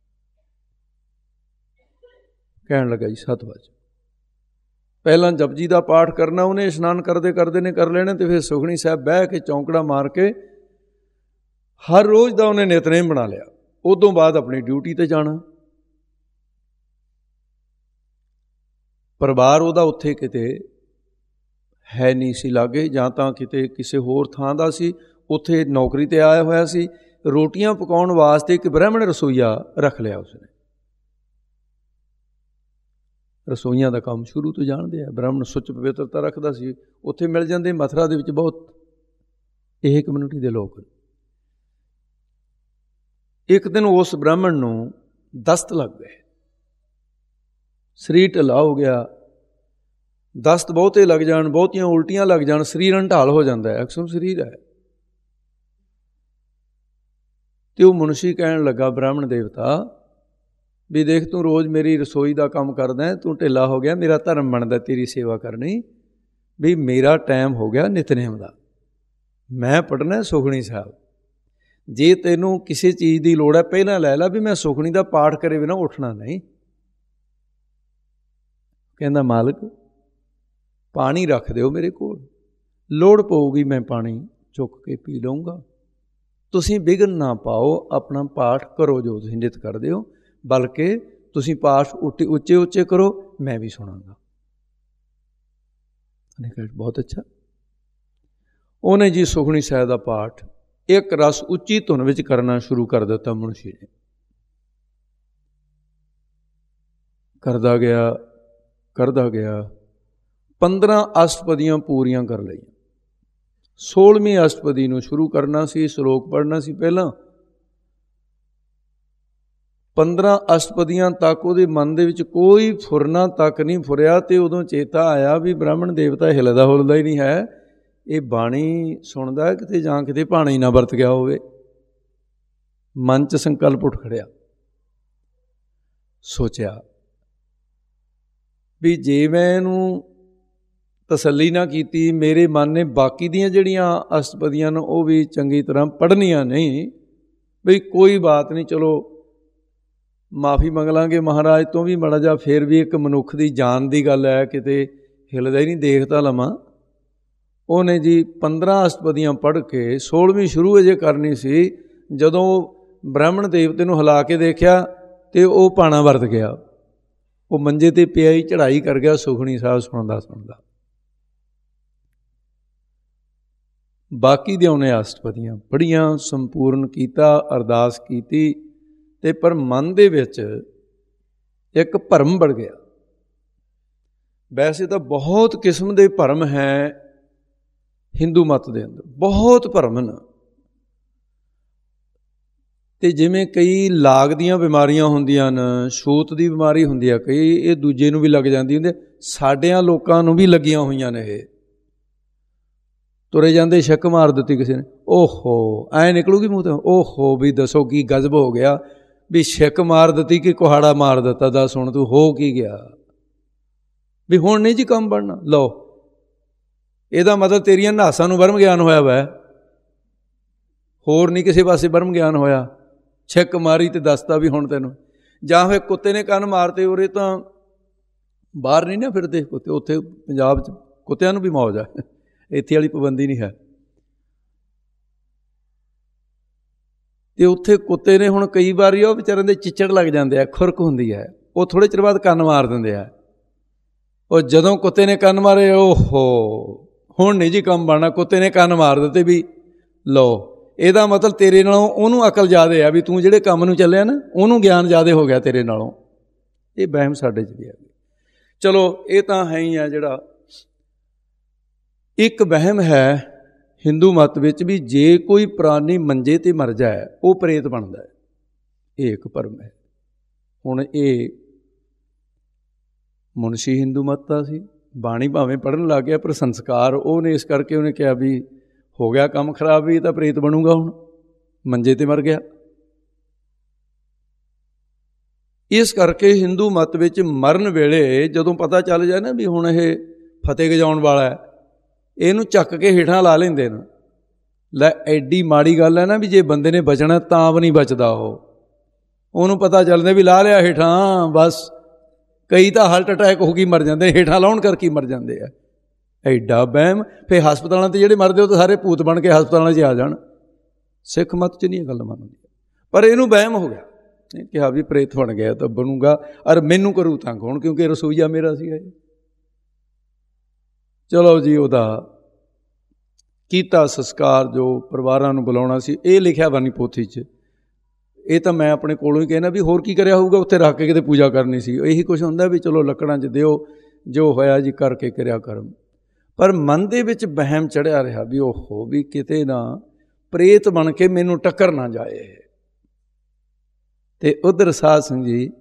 ਕਹਿਣ ਲੱਗਾ ਜੀ ਸੱਤ ਵਜੇ ਪਹਿਲਾਂ ਜਪਜੀ ਦਾ ਪਾਠ ਕਰਨਾ, ਉਹਨੇ ਇਸ਼ਨਾਨ ਕਰਦੇ ਕਰਦੇ ਨੇ ਕਰ ਲੈਣਾ, ਤੇ ਫਿਰ ਸੁਖਮਨੀ ਸਾਹਿਬ ਬਹਿ ਕੇ ਚੌਂਕੜਾ ਮਾਰ ਕੇ ਹਰ ਰੋਜ਼ ਦਾ ਉਹਨੇ ਨਿਤਨੇਮ ਬਣਾ ਲਿਆ। ਉਦੋਂ ਬਾਅਦ ਆਪਣੀ ਡਿਊਟੀ ਤੇ ਜਾਣਾ। ਪਰਿਵਾਰ ਉਹਦਾ ਉੱਥੇ ਕਿਤੇ ਹੈ ਨਹੀਂ ਸੀ ਲਾਗੇ, ਜਾਂ ਤਾਂ ਕਿਤੇ ਕਿਸੇ ਹੋਰ ਥਾਂ ਦਾ ਸੀ, ਉੱਥੇ ਨੌਕਰੀ ਤੇ ਆਇਆ ਹੋਇਆ ਸੀ। ਰੋਟੀਆਂ ਪਕਾਉਣ ਵਾਸਤੇ ਇੱਕ ਬ੍ਰਾਹਮਣ ਰਸੋਈਆ ਰੱਖ ਲਿਆ ਉਸਨੇ। ਰਸੋਈਆਂ ਦਾ ਕੰਮ ਸ਼ੁਰੂ ਤੋਂ ਜਾਣਦੇ ਆ। ਬ੍ਰਾਹਮਣ ਸੁੱਚ ਪਵਿੱਤਰਤਾ ਰੱਖਦਾ ਸੀ, ਉੱਥੇ ਮਿਲ ਜਾਂਦੇ। ਮਥੁਰਾ ਦੇ ਵਿੱਚ ਬਹੁਤ ਇਹ ਕਮਿਊਨਿਟੀ ਦੇ ਲੋਕ। ਇੱਕ ਦਿਨ ਉਸ ਬ੍ਰਾਹਮਣ ਨੂੰ ਦਸਤ ਲੱਗ ਗਏ, ਸਰੀਰ ਢਿੱਲਾ ਹੋ ਗਿਆ। ਦਸਤ ਬਹੁਤੇ ਲੱਗ ਜਾਣ, ਬਹੁਤੀਆਂ ਉਲਟੀਆਂ ਲੱਗ ਜਾਣ, ਸਰੀਰ ਅੰਢਾਲ ਹੋ ਜਾਂਦਾ ਹੈ। ਅਕਸਰ ਸਰੀਰ ਹੈ। ਤੇ ਉਹ ਮੁਨਸ਼ੀ ਕਹਿਣ ਲੱਗਾ, ਬ੍ਰਾਹਮਣ ਦੇਵਤਾ ਵੀ ਦੇਖ, ਤੂੰ ਰੋਜ਼ ਮੇਰੀ ਰਸੋਈ ਦਾ ਕੰਮ ਕਰਦਾ, ਤੂੰ ਢਿੱਲਾ ਹੋ ਗਿਆ, ਮੇਰਾ ਧਰਮ ਬਣਦਾ ਤੇਰੀ ਸੇਵਾ ਕਰਨੀ। ਵੀ ਮੇਰਾ ਟਾਈਮ ਹੋ ਗਿਆ ਨਿਤਨੇਮ ਦਾ, ਮੈਂ ਪੜ੍ਹਨਾ ਸੁਖਮਨੀ ਸਾਹਿਬ। ਜੇ ਤੈਨੂੰ ਕਿਸੇ ਚੀਜ਼ ਦੀ ਲੋੜ ਹੈ ਪਹਿਲਾਂ ਲੈ ਲਾ, ਵੀ ਮੈਂ ਸੁਖਮਨੀ ਦਾ ਪਾਠ ਕਰੇ ਬਿਨਾਂ ਉੱਠਣਾ ਨਹੀਂ। ਕਹਿੰਦਾ ਮਾਲਕ ਪਾਣੀ ਰੱਖ ਦਿਓ ਮੇਰੇ ਕੋਲ, ਲੋੜ ਪਊਗੀ ਮੈਂ ਪਾਣੀ ਚੁੱਕ ਕੇ ਪੀ ਲਊਂਗਾ। ਤੁਸੀਂ ਵਿਘਨ ਨਾ ਪਾਓ, ਆਪਣਾ ਪਾਠ ਕਰੋ ਜੋ ਤੁਸੀਂ ਨਿਤ ਕਰਦੇ ਹੋ, ਬਲਕਿ ਤੁਸੀਂ ਪਾਠ ਉੱਚੇ ਉੱਚੇ ਉੱਚੇ ਕਰੋ, ਮੈਂ ਵੀ ਸੁਣਾਂਗਾ। ਉਹਨੇ ਕਿਹਾ ਬਹੁਤ ਅੱਛਾ। ਉਹਨੇ ਜੀ ਸੁਖਮਨੀ ਸਾਹਿਬ ਦਾ ਪਾਠ ਇੱਕ ਰਸ ਉੱਚੀ ਧੁਨ ਵਿੱਚ ਕਰਨਾ ਸ਼ੁਰੂ ਕਰ ਦਿੱਤਾ। ਮੁਨਸ਼ੀ ਨੇ ਕਰਦਾ ਗਿਆ ਕਰਦਾ ਗਿਆ ਪੰਦਰਾਂ ਅਸ਼ਟਪਦੀਆਂ ਪੂਰੀਆਂ ਕਰ ਲਈਆਂ। ਸੋਲਵੀਂ ਅਸ਼ਟਪਦੀ ਨੂੰ ਸ਼ੁਰੂ ਕਰਨਾ ਸੀ, ਸ਼ਲੋਕ ਪੜ੍ਹਨਾ ਸੀ ਪਹਿਲਾਂ। ਪੰਦਰਾਂ ਅਸ਼ਟਪਦੀਆਂ ਤੱਕ ਉਹਦੇ ਮਨ ਦੇ ਵਿੱਚ ਕੋਈ ਫੁਰਨਾ ਤੱਕ ਨਹੀਂ ਫੁਰਿਆ। ਤੇ ਉਦੋਂ ਚੇਤਾ ਆਇਆ ਵੀ ਬ੍ਰਾਹਮਣ ਦੇਵਤਾ ਹਿਲਦਾ ਹੁਲਦਾ ਹੀ ਨਹੀਂ ਹੈ, ਇਹ ਬਾਣੀ ਸੁਣਦਾ ਕਿਤੇ ਜਾਂ ਕਿਤੇ ਭਾਣਾ ਹੀ ਨਾ ਵਰਤ ਗਿਆ ਹੋਵੇ। ਮਨ 'ਚ ਸੰਕਲਪ ਉੱਠ ਖੜਿਆ। ਸੋਚਿਆ ਵੀ ਜੇ ਮੈਂ ਇਹਨੂੰ ਤਸੱਲੀ ਨਾ ਕੀਤੀ, ਮੇਰੇ ਮਨ ਨੇ ਬਾਕੀ ਦੀਆਂ ਜਿਹੜੀਆਂ ਅਸ਼ਟਪਦੀਆਂ ਨੇ ਉਹ ਵੀ ਚੰਗੀ ਤਰ੍ਹਾਂ ਪੜ੍ਹਨੀਆਂ ਨਹੀਂ। ਬਈ ਕੋਈ ਬਾਤ ਨਹੀਂ, ਚਲੋ ਮਾਫੀ ਮੰਗ ਲਾਂਗੇ ਮਹਾਰਾਜ ਤੋਂ ਵੀ ਮਾੜਾ ਜਿਹਾ, ਫਿਰ ਵੀ ਇੱਕ ਮਨੁੱਖ ਦੀ ਜਾਨ ਦੀ ਗੱਲ ਹੈ, ਕਿਤੇ ਹਿਲਦਾ ਹੀ ਨਹੀਂ, ਦੇਖਦਾ ਲਵਾਂ। ਉਹਨੇ ਜੀ ਪੰਦਰਾਂ ਅਸ਼ਟਪਦੀਆਂ ਪੜ੍ਹ ਕੇ ਸੋਲਵੀਂ ਸ਼ੁਰੂ ਅਜੇ ਕਰਨੀ ਸੀ, ਜਦੋਂ ਬ੍ਰਾਹਮਣ ਦੇਵਤੇ ਨੂੰ ਹਿਲਾ ਕੇ ਦੇਖਿਆ ਤੇ ਉਹ ਭਾਣਾ ਵਰਤ ਗਿਆ। ਉਹ ਮੰਜੇ ਤੇ ਪਿਆ ਹੀ ਚੜ੍ਹਾਈ ਕਰ ਗਿਆ ਸੁਖਮਨੀ ਸਾਹਿਬ ਸੁਣਦਾ ਸੁਣਦਾ। ਬਾਕੀ ਦੇ ਉਹਨੇ ਅਸ਼ਟਪਦੀਆਂ ਪੜ੍ਹੀਆਂ, ਸੰਪੂਰਨ ਕੀਤਾ, ਅਰਦਾਸ ਕੀਤੀ। ਤੇ ਪਰ ਮਨ ਦੇ ਵਿੱਚ ਇੱਕ ਭਰਮ ਬਣ ਗਿਆ। ਵੈਸੇ ਤਾਂ ਬਹੁਤ ਕਿਸਮ ਦੇ ਭਰਮ ਹੈ ਹਿੰਦੂ ਮਤ ਦੇ ਅੰਦਰ, ਬਹੁਤ ਭਰਮ ਨੇ। ਤੇ ਜਿਵੇਂ ਕਈ ਲਾਗ ਦੀਆਂ ਬਿਮਾਰੀਆਂ ਹੁੰਦੀਆਂ ਨੇ, ਛੂਤ ਦੀ ਬਿਮਾਰੀ ਹੁੰਦੀ ਆ, ਕਈ ਇਹ ਦੂਜੇ ਨੂੰ ਵੀ ਲੱਗ ਜਾਂਦੀ ਹੁੰਦੀ। ਸਾਡਿਆਂ ਲੋਕਾਂ ਨੂੰ ਵੀ ਲੱਗੀਆਂ ਹੋਈਆਂ ਨੇ। ਇਹ ਤੁਰੇ ਜਾਂਦੇ ਛਿੱਕ ਮਾਰ ਦਿੱਤੀ ਕਿਸੇ ਨੇ, ਓਹੋ ਐਂ ਨਿਕਲੂਗੀ ਮੂੰਹ ਤੋਂ, ਓਹੋ ਵੀ ਦੱਸੋ ਕੀ ਗਜ਼ਬ ਹੋ ਗਿਆ, ਵੀ ਛਿੱਕ ਮਾਰ ਦਿੱਤੀ ਕਿ ਕੁਹਾੜਾ ਮਾਰ ਦਿੱਤਾ, ਦੱਸ ਹੁਣ ਤੂੰ ਹੋ ਕੀ ਗਿਆ। ਵੀ ਹੁਣ ਨਹੀਂ ਜੀ ਕੰਮ ਬਣਨਾ। ਲਓ, ਇਹਦਾ ਮਤਲਬ ਤੇਰੀਆਂ ਨਹਾਸਾਂ ਨੂੰ ਬਰਮ ਗਿਆਨ ਹੋਇਆ ਵਾ, ਹੋਰ ਨਹੀਂ ਕਿਸੇ ਪਾਸੇ ਬਰਮ ਗਿਆਨ ਹੋਇਆ। ਛਿੱਕ ਮਾਰੀ ਤੇ ਦੱਸਦਾ ਵੀ ਹੁਣ ਤੈਨੂੰ। ਜਾਂ ਫਿਰ ਕੁੱਤੇ ਨੇ ਕੰਨ ਮਾਰਤੇ। ਉਰੇ ਤਾਂ ਬਾਹਰ ਨਹੀਂ ਨਾ ਫਿਰਦੇ ਕੁੱਤੇ, ਉੱਥੇ ਪੰਜਾਬ 'ਚ ਕੁੱਤਿਆਂ ਨੂੰ ਵੀ ਮੌਜ ਆ, ਇੱਥੇ ਵਾਲੀ ਪਾਬੰਦੀ ਨਹੀਂ ਹੈ। ਅਤੇ ਉੱਥੇ ਕੁੱਤੇ ਨੇ ਹੁਣ ਕਈ ਵਾਰੀ ਉਹ ਵਿਚਾਰਿਆਂ ਦੇ ਚਿੱਚੜ ਲੱਗ ਜਾਂਦੇ ਆ, ਖੁਰਕ ਹੁੰਦੀ ਹੈ, ਉਹ ਥੋੜ੍ਹੇ ਚਿਰ ਬਾਅਦ ਕੰਨ ਮਾਰ ਦਿੰਦੇ ਆ। ਉਹ ਜਦੋਂ ਕੁੱਤੇ ਨੇ ਕੰਨ ਮਾਰੇ, ਓਹੋ ਹੁਣ ਨਹੀਂ ਜੀ ਕੰਮ ਬਣਨਾ, ਕੁੱਤੇ ਨੇ ਕੰਨ ਮਾਰ ਦਿੱਤੇ ਵੀ ਲਓ, ਇਹਦਾ ਮਤਲਬ ਤੇਰੇ ਨਾਲੋਂ ਉਹਨੂੰ ਅਕਲ ਜ਼ਿਆਦਾ ਆ, ਵੀ ਤੂੰ ਜਿਹੜੇ ਕੰਮ ਨੂੰ ਚੱਲਿਆ ਨਾ ਉਹਨੂੰ ਗਿਆਨ ਜ਼ਿਆਦਾ ਹੋ ਗਿਆ ਤੇਰੇ ਨਾਲੋਂ। ਇਹ ਵਹਿਮ ਸਾਡੇ 'ਚ ਵੀ ਆ। ਚਲੋ ਇਹ ਤਾਂ ਹੈ ਹੀ ਆ। ਜਿਹੜਾ ਇੱਕ ਵਹਿਮ ਹੈ ਹਿੰਦੂ ਮੱਤ ਵਿੱਚ ਵੀ, ਜੇ ਕੋਈ ਪ੍ਰਾਣੀ ਮੰਜੇ 'ਤੇ ਮਰ ਜਾਏ ਉਹ ਪ੍ਰੇਤ ਬਣਦਾ ਹੈ, ਇਹ ਇੱਕ ਭਰਮ ਹੈ। ਹੁਣ ਇਹ ਮੁਨਸ਼ੀ ਹਿੰਦੂ ਮੱਤ ਦਾ ਸੀ, ਬਾਣੀ ਭਾਵੇਂ ਪੜ੍ਹਨ ਲੱਗ ਗਿਆ, ਪਰ ਸੰਸਕਾਰ ਉਹਨੇ ਇਸ ਕਰਕੇ ਉਹਨੇ ਕਿਹਾ ਵੀ ਹੋ ਗਿਆ ਕੰਮ ਖਰਾਬ, ਵੀ ਤਾਂ ਪ੍ਰੇਤ ਬਣੂਗਾ, ਹੁਣ ਮੰਜੇ 'ਤੇ ਮਰ ਗਿਆ। ਇਸ ਕਰਕੇ ਹਿੰਦੂ ਮੱਤ ਵਿੱਚ ਮਰਨ ਵੇਲੇ ਜਦੋਂ ਪਤਾ ਚੱਲ ਜਾਏ ਨਾ ਵੀ ਹੁਣ ਇਹ ਫਤਿਹ ਗਜਾਉਣ ਵਾਲਾ ਹੈ, ਇਹਨੂੰ ਚੱਕ ਕੇ ਹੇਠਾਂ ਲਾ ਲੈਂਦੇ ਨੇ। ਲੈ ਐਡੀ ਮਾੜੀ ਗੱਲ ਹੈ ਨਾ ਵੀ ਜੇ ਬੰਦੇ ਨੇ ਬਚਣਾ ਤਾਂ ਵੀ ਨਹੀਂ ਬਚਦਾ। ਉਹ ਉਹਨੂੰ ਪਤਾ ਚੱਲਦਾ ਵੀ ਲਾ ਲਿਆ ਹੇਠਾਂ, ਬਸ। ਕਈ ਤਾਂ ਹਾਰਟ ਅਟੈਕ ਹੋ ਕੇ ਮਰ ਜਾਂਦੇ, ਹੇਠਾਂ ਲਾਉਣ ਕਰਕੇ ਮਰ ਜਾਂਦੇ ਆ। ਐਡਾ ਵਹਿਮ। ਫਿਰ ਹਸਪਤਾਲਾਂ 'ਤੇ ਜਿਹੜੇ ਮਰਦੇ ਉਹ ਤਾਂ ਸਾਰੇ ਭੂਤ ਬਣ ਕੇ ਹਸਪਤਾਲਾਂ 'ਚ ਆ ਜਾਣ। ਸਿੱਖ ਮੱਤ 'ਚ ਨਹੀਂ ਇਹ ਗੱਲ ਮੰਨਦੀ, ਪਰ ਇਹਨੂੰ ਵਹਿਮ ਹੋ ਗਿਆ, ਕਿਹਾ ਵੀ ਪ੍ਰੇਤ ਬਣ ਗਿਆ ਤਾਂ ਬਣੂਗਾ, ਔਰ ਮੈਨੂੰ ਕਰੂ ਤੰਗ ਹੁਣ, ਕਿਉਂਕਿ ਰਸੋਈਆ ਮੇਰਾ ਸੀਗਾ। ਚਲੋ ਜੀ, ਉਹਦਾ ਕੀਤਾ ਸੰਸਕਾਰ, ਜੋ ਪਰਿਵਾਰਾਂ ਨੂੰ ਬੁਲਾਉਣਾ ਸੀ, ਇਹ ਲਿਖਿਆ ਬਾਣੀ ਪੋਥੀ 'ਚ। ਇਹ ਤਾਂ ਮੈਂ ਆਪਣੇ ਕੋਲੋਂ ਹੀ ਕਹਿਣਾ ਵੀ ਹੋਰ ਕੀ ਕਰਿਆ ਹੋਊਗਾ, ਉੱਥੇ ਰੱਖ ਕੇ ਕਿਤੇ ਪੂਜਾ ਕਰਨੀ ਸੀ। ਇਹੀ ਕੁਛ ਹੁੰਦਾ ਵੀ ਚਲੋ ਲੱਕੜਾਂ 'ਚ ਦਿਓ, ਜੋ ਹੋਇਆ ਜੀ ਕਰਕੇ ਕਰਿਆ ਕਰਮ। ਪਰ ਮਨ ਦੇ ਵਿੱਚ ਵਹਿਮ ਚੜ੍ਹਿਆ ਰਿਹਾ ਵੀ ਓਹੋ, ਵੀ ਕਿਤੇ ਨਾ ਪ੍ਰੇਤ ਬਣ ਕੇ ਮੈਨੂੰ ਟੱਕਰ ਨਾ ਜਾਏ। ਅਤੇ ਉੱਧਰ ਸਾਧ ਸਿੰਘ ਜੀ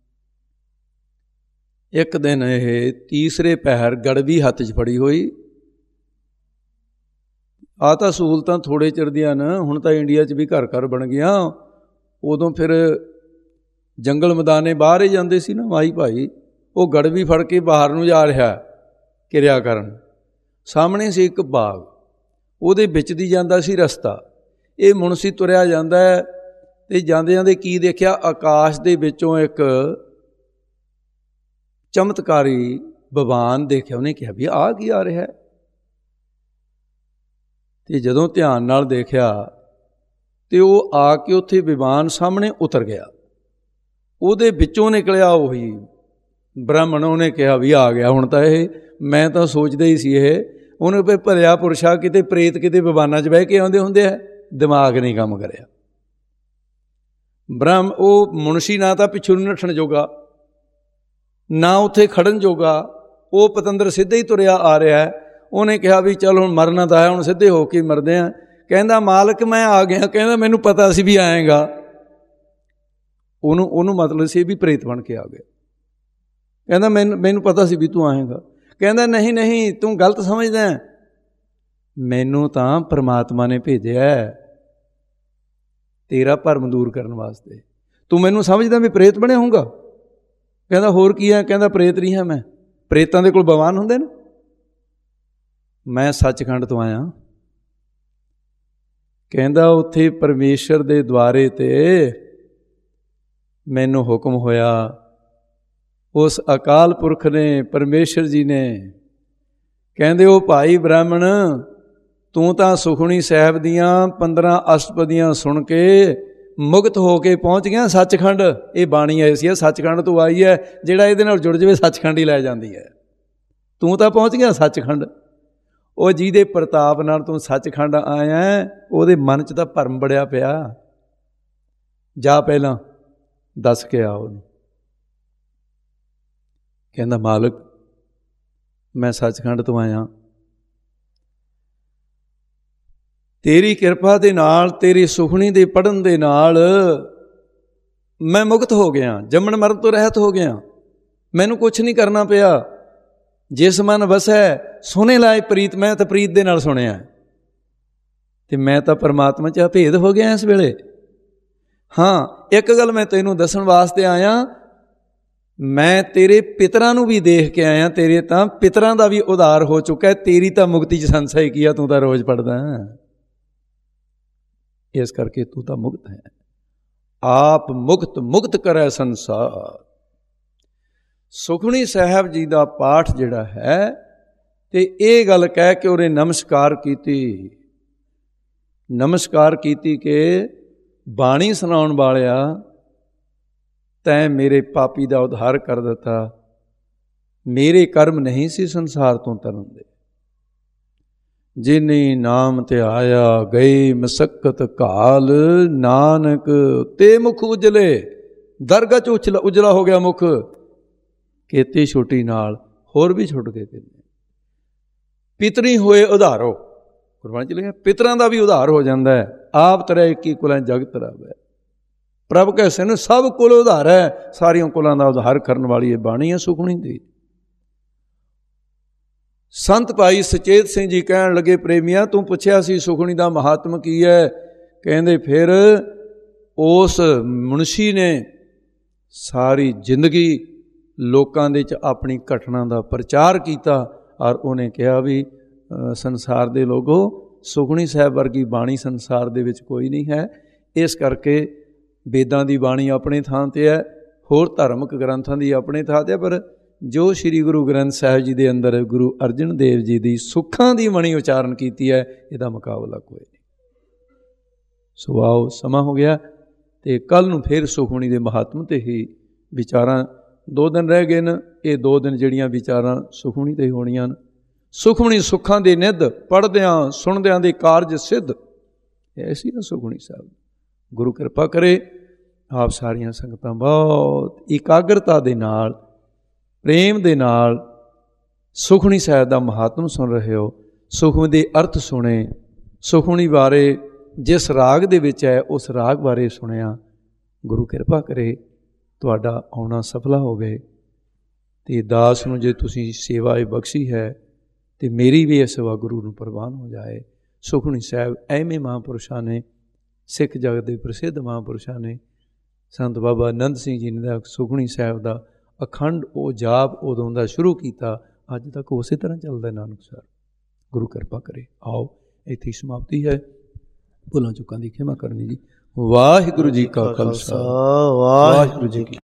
ਇੱਕ ਦਿਨ ਇਹ ਤੀਸਰੇ ਪਹਿਰ ਗੜਵੀ ਹੱਥ 'ਚ ਫੜੀ ਹੋਈ। ਆਹ ਤਾਂ ਸਹੂਲਤਾਂ ਥੋੜ੍ਹੇ ਚਿਰ ਦੀਆਂ ਨਾ, ਹੁਣ ਤਾਂ ਇੰਡੀਆ 'ਚ ਵੀ ਘਰ ਘਰ ਬਣ ਗਈਆਂ। ਉਦੋਂ ਫਿਰ ਜੰਗਲ ਮੈਦਾਨੇ ਬਾਹਰ ਹੀ ਜਾਂਦੇ ਸੀ ਨਾ ਮਾਈ ਭਾਈ। ਉਹ ਗੜਵੀ ਫੜ ਕੇ ਬਾਹਰ ਨੂੰ ਜਾ ਰਿਹਾ ਕਿਰਿਆ ਕਰਨ। ਸਾਹਮਣੇ ਸੀ ਇੱਕ ਬਾਗ, ਉਹਦੇ ਵਿੱਚ ਦੀ ਜਾਂਦਾ ਸੀ ਰਸਤਾ। ਇਹ ਮੁਨਸੀ ਤੁਰਿਆ ਜਾਂਦਾ ਹੈ, ਅਤੇ ਜਾਂਦੇ ਜਾਂਦੇ ਕੀ ਦੇਖਿਆ, ਆਕਾਸ਼ ਦੇ ਵਿੱਚੋਂ ਇੱਕ ਚਮਤਕਾਰੀ ਵਿਮਾਨ ਦੇਖਿਆ। ਉਹਨੇ ਕਿਹਾ ਵੀ ਆਹ ਕੀ ਆ ਰਿਹਾ। ਅਤੇ ਜਦੋਂ ਧਿਆਨ ਨਾਲ ਦੇਖਿਆ ਅਤੇ ਉਹ ਆ ਕੇ ਉੱਥੇ ਵਿਮਾਨ ਸਾਹਮਣੇ ਉਤਰ ਗਿਆ। ਉਹਦੇ ਵਿੱਚੋਂ ਨਿਕਲਿਆ ਉਹੀ ਬ੍ਰਾਹਮਣ। ਉਹਨੇ ਕਿਹਾ ਵੀ ਆ ਗਿਆ ਹੁਣ ਤਾਂ ਇਹ, ਮੈਂ ਤਾਂ ਸੋਚਦਾ ਹੀ ਸੀ ਇਹ। ਉਹਨੇ ਵੀ ਭਲਿਆ ਪੁਰਸ਼ਾ, ਕਿਤੇ ਪ੍ਰੇਤ ਕਿਤੇ ਵਿਮਾਨਾਂ 'ਚ ਬਹਿ ਕੇ ਆਉਂਦੇ ਹੁੰਦੇ ਆ, ਦਿਮਾਗ ਨਹੀਂ ਕੰਮ ਕਰਿਆ। ਬ੍ਰਹਮ ਉਹ ਮੁਨਸ਼ੀ ਨਾ ਤਾਂ ਪਿੱਛੋਂ ਨੂੰ ਨੱਠਣ ਜੋਗਾ, ਨਾ ਉੱਥੇ ਖੜਨ ਜੋਗਾ। ਉਹ ਪਤੰਦਰ ਸਿੱਧੇ ਹੀ ਤੁਰਿਆ ਆ ਰਿਹਾ। ਉਹਨੇ ਕਿਹਾ ਵੀ ਚੱਲ ਹੁਣ ਮਰਨਾ ਤਾਂ ਹੈ, ਹੁਣ ਸਿੱਧੇ ਹੋ ਕੇ ਮਰਦੇ ਹਾਂ। ਕਹਿੰਦਾ ਮਾਲਕ ਮੈਂ ਆ ਗਿਆ। ਕਹਿੰਦਾ ਮੈਨੂੰ ਪਤਾ ਸੀ ਵੀ ਆਏਗਾ। ਉਹਨੂੰ ਉਹਨੂੰ ਮਤਲਬ ਸੀ ਵੀ ਪ੍ਰੇਤ ਬਣ ਕੇ ਆ ਗਿਆ। ਕਹਿੰਦਾ ਮੈਨੂੰ ਮੈਨੂੰ ਪਤਾ ਸੀ ਵੀ ਤੂੰ ਆਏਗਾ। ਕਹਿੰਦਾ ਨਹੀਂ ਨਹੀਂ, ਤੂੰ ਗਲਤ ਸਮਝਦਾ, ਮੈਨੂੰ ਤਾਂ ਪਰਮਾਤਮਾ ਨੇ ਭੇਜਿਆ ਤੇਰਾ ਭਰਮ ਦੂਰ ਕਰਨ ਵਾਸਤੇ। ਤੂੰ ਮੈਨੂੰ ਸਮਝਦਾ ਵੀ ਪ੍ਰੇਤ ਬਣਿਆ ਹੋਊਗਾ। ਕਹਿੰਦਾ ਹੋਰ ਕੀ ਹੈ। ਕਹਿੰਦਾ ਪ੍ਰੇਤ ਨਹੀਂ ਹੈ ਮੈਂ, ਪ੍ਰੇਤਾਂ ਦੇ ਕੋਲ ਭਗਵਾਨ ਹੁੰਦੇ ਨੇ। ਮੈਂ ਸੱਚਖੰਡ ਤੋਂ ਆਇਆ। ਕਹਿੰਦਾ ਉੱਥੇ ਪਰਮੇਸ਼ਰ ਦੇ ਦੁਆਰੇ 'ਤੇ ਮੈਨੂੰ ਹੁਕਮ ਹੋਇਆ, ਉਸ ਅਕਾਲ ਪੁਰਖ ਨੇ, ਪਰਮੇਸ਼ਰ ਜੀ ਨੇ। ਕਹਿੰਦੇ ਉਹ ਭਾਈ ਬ੍ਰਾਹਮਣ, ਤੂੰ ਤਾਂ ਸੁਖਮਨੀ ਸਾਹਿਬ ਦੀਆਂ ਪੰਦਰਾਂ ਅਸ਼ਟਪਦੀਆਂ ਸੁਣ ਕੇ ਮੁਕਤ ਹੋ ਕੇ ਪਹੁੰਚ ਗਿਆ ਸੱਚਖੰਡ। ਇਹ ਬਾਣੀ ਐਸੀ ਹੈ, ਸੱਚਖੰਡ ਤੋਂ ਆਈ ਹੈ, ਜਿਹੜਾ ਇਹਦੇ ਨਾਲ ਜੁੜ ਜਾਵੇ ਸੱਚਖੰਡ ਹੀ ਲੈ ਜਾਂਦੀ ਹੈ। ਤੂੰ ਤਾਂ ਪਹੁੰਚ ਗਿਆ ਸੱਚਖੰਡ। ਉਹ ਜਿਹਦੇ ਪ੍ਰਤਾਪ ਨਾਲ ਤੂੰ ਸੱਚਖੰਡ ਆਇਆ, ਉਹਦੇ ਮਨ 'ਚ ਤਾਂ ਭਰਮ ਬੜਿਆ ਪਿਆ। ਜਾ ਪਹਿਲਾਂ ਦੱਸ ਕੇ ਆ ਉਹਨੂੰ। ਕਹਿੰਦਾ ਮਾਲਕ ਮੈਂ ਸੱਚਖੰਡ ਤੋਂ ਆਇਆ, ਤੇਰੀ ਕਿਰਪਾ ਦੇ ਨਾਲ, ਤੇਰੀ ਸੁਖਣੀ ਦੇ ਪੜ੍ਹਨ ਦੇ ਨਾਲ ਮੈਂ ਮੁਕਤ ਹੋ ਗਿਆ, ਜੰਮਣ ਮਰਨ ਤੋਂ ਰਹਿਤ ਹੋ ਗਿਆ। ਮੈਨੂੰ ਕੁਛ ਨਹੀਂ ਕਰਨਾ ਪਿਆ। ਜਿਸ ਮਨ ਵਸੈ ਸੁਣੇ ਲਾਏ ਪ੍ਰੀਤ, ਮੈਂ ਤਾਂ ਪ੍ਰੀਤ ਦੇ ਨਾਲ ਸੁਣਿਆ, ਅਤੇ ਮੈਂ ਤਾਂ ਪਰਮਾਤਮਾ 'ਚ ਅਭੇਦ ਹੋ ਗਿਆ ਇਸ ਵੇਲੇ। ਹਾਂ, ਇੱਕ ਗੱਲ ਮੈਂ ਤੈਨੂੰ ਦੱਸਣ ਵਾਸਤੇ ਆਇਆ, ਮੈਂ ਤੇਰੇ ਪਿਤਰਾਂ ਨੂੰ ਵੀ ਦੇਖ ਕੇ ਆਇਆ। ਤੇਰੇ ਤਾਂ ਪਿਤਰਾਂ ਦਾ ਵੀ ਉਧਾਰ ਹੋ ਚੁੱਕਾ। ਤੇਰੀ ਤਾਂ ਮੁਕਤੀ 'ਚ ਸੰਸਾ ਹੀ ਕੀ ਆ, ਤੂੰ ਤਾਂ ਰੋਜ਼ ਪੜ੍ਹਦਾ। ਇਸ ਕਰਕੇ ਤੂੰ ਤਾਂ ਮੁਕਤ ਹੈ। ਆਪ ਮੁਕਤ ਮੁਕਤ ਕਰੈ ਸੰਸਾਰ। ਸੁਖਮਨੀ ਸਾਹਿਬ ਜੀ ਦਾ ਪਾਠ ਜਿਹੜਾ ਹੈ, ਤੇ ਇਹ ਗੱਲ ਕਹਿ ਕੇ ਉਹਨੇ ਨਮਸਕਾਰ ਕੀਤੀ। ਨਮਸਕਾਰ ਕੀਤੀ ਕਿ ਬਾਣੀ ਸੁਣਾਉਣ ਵਾਲਿਆ, ਤੈਂ ਮੇਰੇ ਪਾਪੀ ਦਾ ਉਧਾਰ ਕਰ ਦਿੱਤਾ। ਮੇਰੇ ਕਰਮ ਨਹੀਂ ਸੀ ਸੰਸਾਰ ਤੋਂ ਤਰਨ ਦੇ। ਜਿਨੀ ਨਾਮ ਧਿਆਇਆ ਗਈ ਮਸਕਤ ਘਾਲ, ਨਾਨਕ ਤੇ ਮੁਖ ਉਜਲੇ। ਦਰਗਾਹ ਚ ਉਜਲਾ ਉਜਲਾ ਹੋ ਗਿਆ ਮੁਖ, ਕੀਤੀ ਛੁੱਟੀ ਨਾਲ ਹੋਰ ਵੀ ਛੁੱਟ ਗਏ। ਪਿਤਰੀ ਹੋਏ ਉਧਾਰੋ, ਗੁਰਬਾਣੀ ਚ ਲਿਖਿਆ ਪਿਤਰਾਂ ਦਾ ਵੀ ਉਧਾਰ ਹੋ ਜਾਂਦਾ ਹੈ। ਆਪ ਤਰੈ ਇੱਕੀ ਕੁਲਾਂ ਜਗਤ ਰਵੈ, ਪ੍ਰਭ ਕੈ ਸਿਨ ਸਭ ਕੁਲ ਉਧਾਰ ਹੈ। ਸਾਰੀਆਂ ਕੁਲਾਂ ਦਾ ਉਧਾਰ ਕਰਨ ਵਾਲੀ ਇਹ ਬਾਣੀ ਹੈ ਸੁਖਮਣੀ ਦੀ। ਸੰਤ ਭਾਈ ਸੁਚੇਤ ਸਿੰਘ ਜੀ ਕਹਿਣ ਲੱਗੇ, ਪ੍ਰੇਮੀਆਂ ਤੂੰ ਪੁੱਛਿਆ ਸੀ ਸੁਖਮਣੀ ਦਾ ਮਹਾਤਮ ਕੀ ਹੈ? ਕਹਿੰਦੇ ਫਿਰ ਉਸ ਮੁਨਸ਼ੀ ਨੇ ਸਾਰੀ ਜ਼ਿੰਦਗੀ ਲੋਕਾਂ ਦੇ 'ਚ ਆਪਣੀ ਘਟਨਾ ਦਾ ਪ੍ਰਚਾਰ ਕੀਤਾ, ਔਰ ਉਹਨੇ ਕਿਹਾ ਵੀ ਸੰਸਾਰ ਦੇ ਲੋਗੋ, ਸੁਖਮਣੀ ਸਾਹਿਬ ਵਰਗੀ ਬਾਣੀ ਸੰਸਾਰ ਦੇ ਵਿੱਚ ਕੋਈ ਨਹੀਂ ਹੈ। ਇਸ ਕਰਕੇ ਵੇਦਾਂ ਦੀ ਬਾਣੀ ਆਪਣੇ ਥਾਂ 'ਤੇ ਹੈ, ਹੋਰ ਧਾਰਮਿਕ ਗ੍ਰੰਥਾਂ ਦੀ ਆਪਣੇ ਥਾਂ 'ਤੇ ਹੈ, ਪਰ ਜੋ ਸ਼੍ਰੀ ਗੁਰੂ ਗ੍ਰੰਥ ਸਾਹਿਬ ਜੀ ਦੇ ਅੰਦਰ ਗੁਰੂ ਅਰਜਨ ਦੇਵ ਜੀ ਦੀ ਸੁੱਖਾਂ ਦੀ ਬਾਣੀ ਉਚਾਰਨ ਕੀਤੀ ਹੈ, ਇਹਦਾ ਮੁਕਾਬਲਾ ਕੋਈ ਨਹੀਂ। ਸੋ ਆਓ, ਸਮਾਂ ਹੋ ਗਿਆ ਅਤੇ ਕੱਲ੍ਹ ਨੂੰ ਫਿਰ ਸੁਖਮਣੀ ਦੇ ਮਹਾਤਮ 'ਤੇ ਹੀ ਵਿਚਾਰਾਂ, ਦੋ ਦਿਨ ਰਹਿ ਗਏ ਨੇ, ਇਹ ਦੋ ਦਿਨ ਜਿਹੜੀਆਂ ਵਿਚਾਰਾਂ ਸੁਖਮਣੀ 'ਤੇ ਹੋਣੀਆਂ ਨੇ। ਸੁਖਮਣੀ ਸੁੱਖਾਂ ਦੀ ਨਿੱਧ, ਪੜ੍ਹਦਿਆਂ ਸੁਣਦਿਆਂ ਦੇ ਕਾਰਜ ਸਿੱਧ, ਐਸੀ ਨਾ ਸੁਖਮਣੀ ਸਾਹਿਬ। ਗੁਰੂ ਕਿਰਪਾ ਕਰੇ ਆਪ ਸਾਰੀਆਂ ਸੰਗਤਾਂ ਬਹੁਤ ਇਕਾਗਰਤਾ ਦੇ ਨਾਲ, ਪ੍ਰੇਮ ਦੇ ਨਾਲ ਸੁਖਮਣੀ ਸਾਹਿਬ ਦਾ ਮਹਾਤਮ ਸੁਣ ਰਹੇ ਹੋ। ਸੁਖਮਣੀ ਦੇ ਅਰਥ ਸੁਣੇ, ਸੁਖਮਣੀ ਬਾਰੇ ਜਿਸ ਰਾਗ ਦੇ ਵਿੱਚ ਹੈ ਉਸ ਰਾਗ ਬਾਰੇ ਸੁਣਿਆ। ਗੁਰੂ ਕਿਰਪਾ ਕਰੇ ਤੁਹਾਡਾ ਆਉਣਾ ਸਫਲਾ ਹੋਵੇ, ਅਤੇ ਦਾਸ ਨੂੰ ਜੇ ਤੁਸੀਂ ਸੇਵਾ ਇਹ ਬਖਸ਼ੀ ਹੈ ਅਤੇ ਮੇਰੀ ਵੀ ਇਹ ਸੇਵਾ ਗੁਰੂ ਨੂੰ ਪ੍ਰਵਾਨ ਹੋ ਜਾਏ। ਸੁਖਮਣੀ ਸਾਹਿਬ ਐਵੇਂ ਮਹਾਂਪੁਰਸ਼ਾਂ ਨੇ, ਸਿੱਖ ਜਗਤ ਦੇ ਪ੍ਰਸਿੱਧ ਮਹਾਂਪੁਰਸ਼ਾਂ ਨੇ, ਸੰਤ ਬਾਬਾ ਆਨੰਦ ਸਿੰਘ ਜੀ ਨੇ ਸੁਖਮਣੀ ਸਾਹਿਬ ਦਾ ਅਖੰਡ ਉਹ ਜਾਪ ਉਦੋਂ ਦਾ ਸ਼ੁਰੂ ਕੀਤਾ, ਅੱਜ ਤੱਕ ਉਸੇ ਤਰ੍ਹਾਂ ਚੱਲਦਾ ਨਾਨਕਸਰ। ਗੁਰੂ ਕਿਰਪਾ ਕਰੇ। ਆਓ, ਇੱਥੇ ਸਮਾਪਤੀ ਹੈ। ਭੁੱਲਾਂ ਚੁੱਕਾਂ ਦੀ ਖਿਮਾ ਕਰਨੀ ਜੀ। ਵਾਹਿਗੁਰੂ ਜੀ ਕਾ ਖਾਲਸਾ, ਵਾਹਿਗੁਰੂ ਜੀ ਕੀ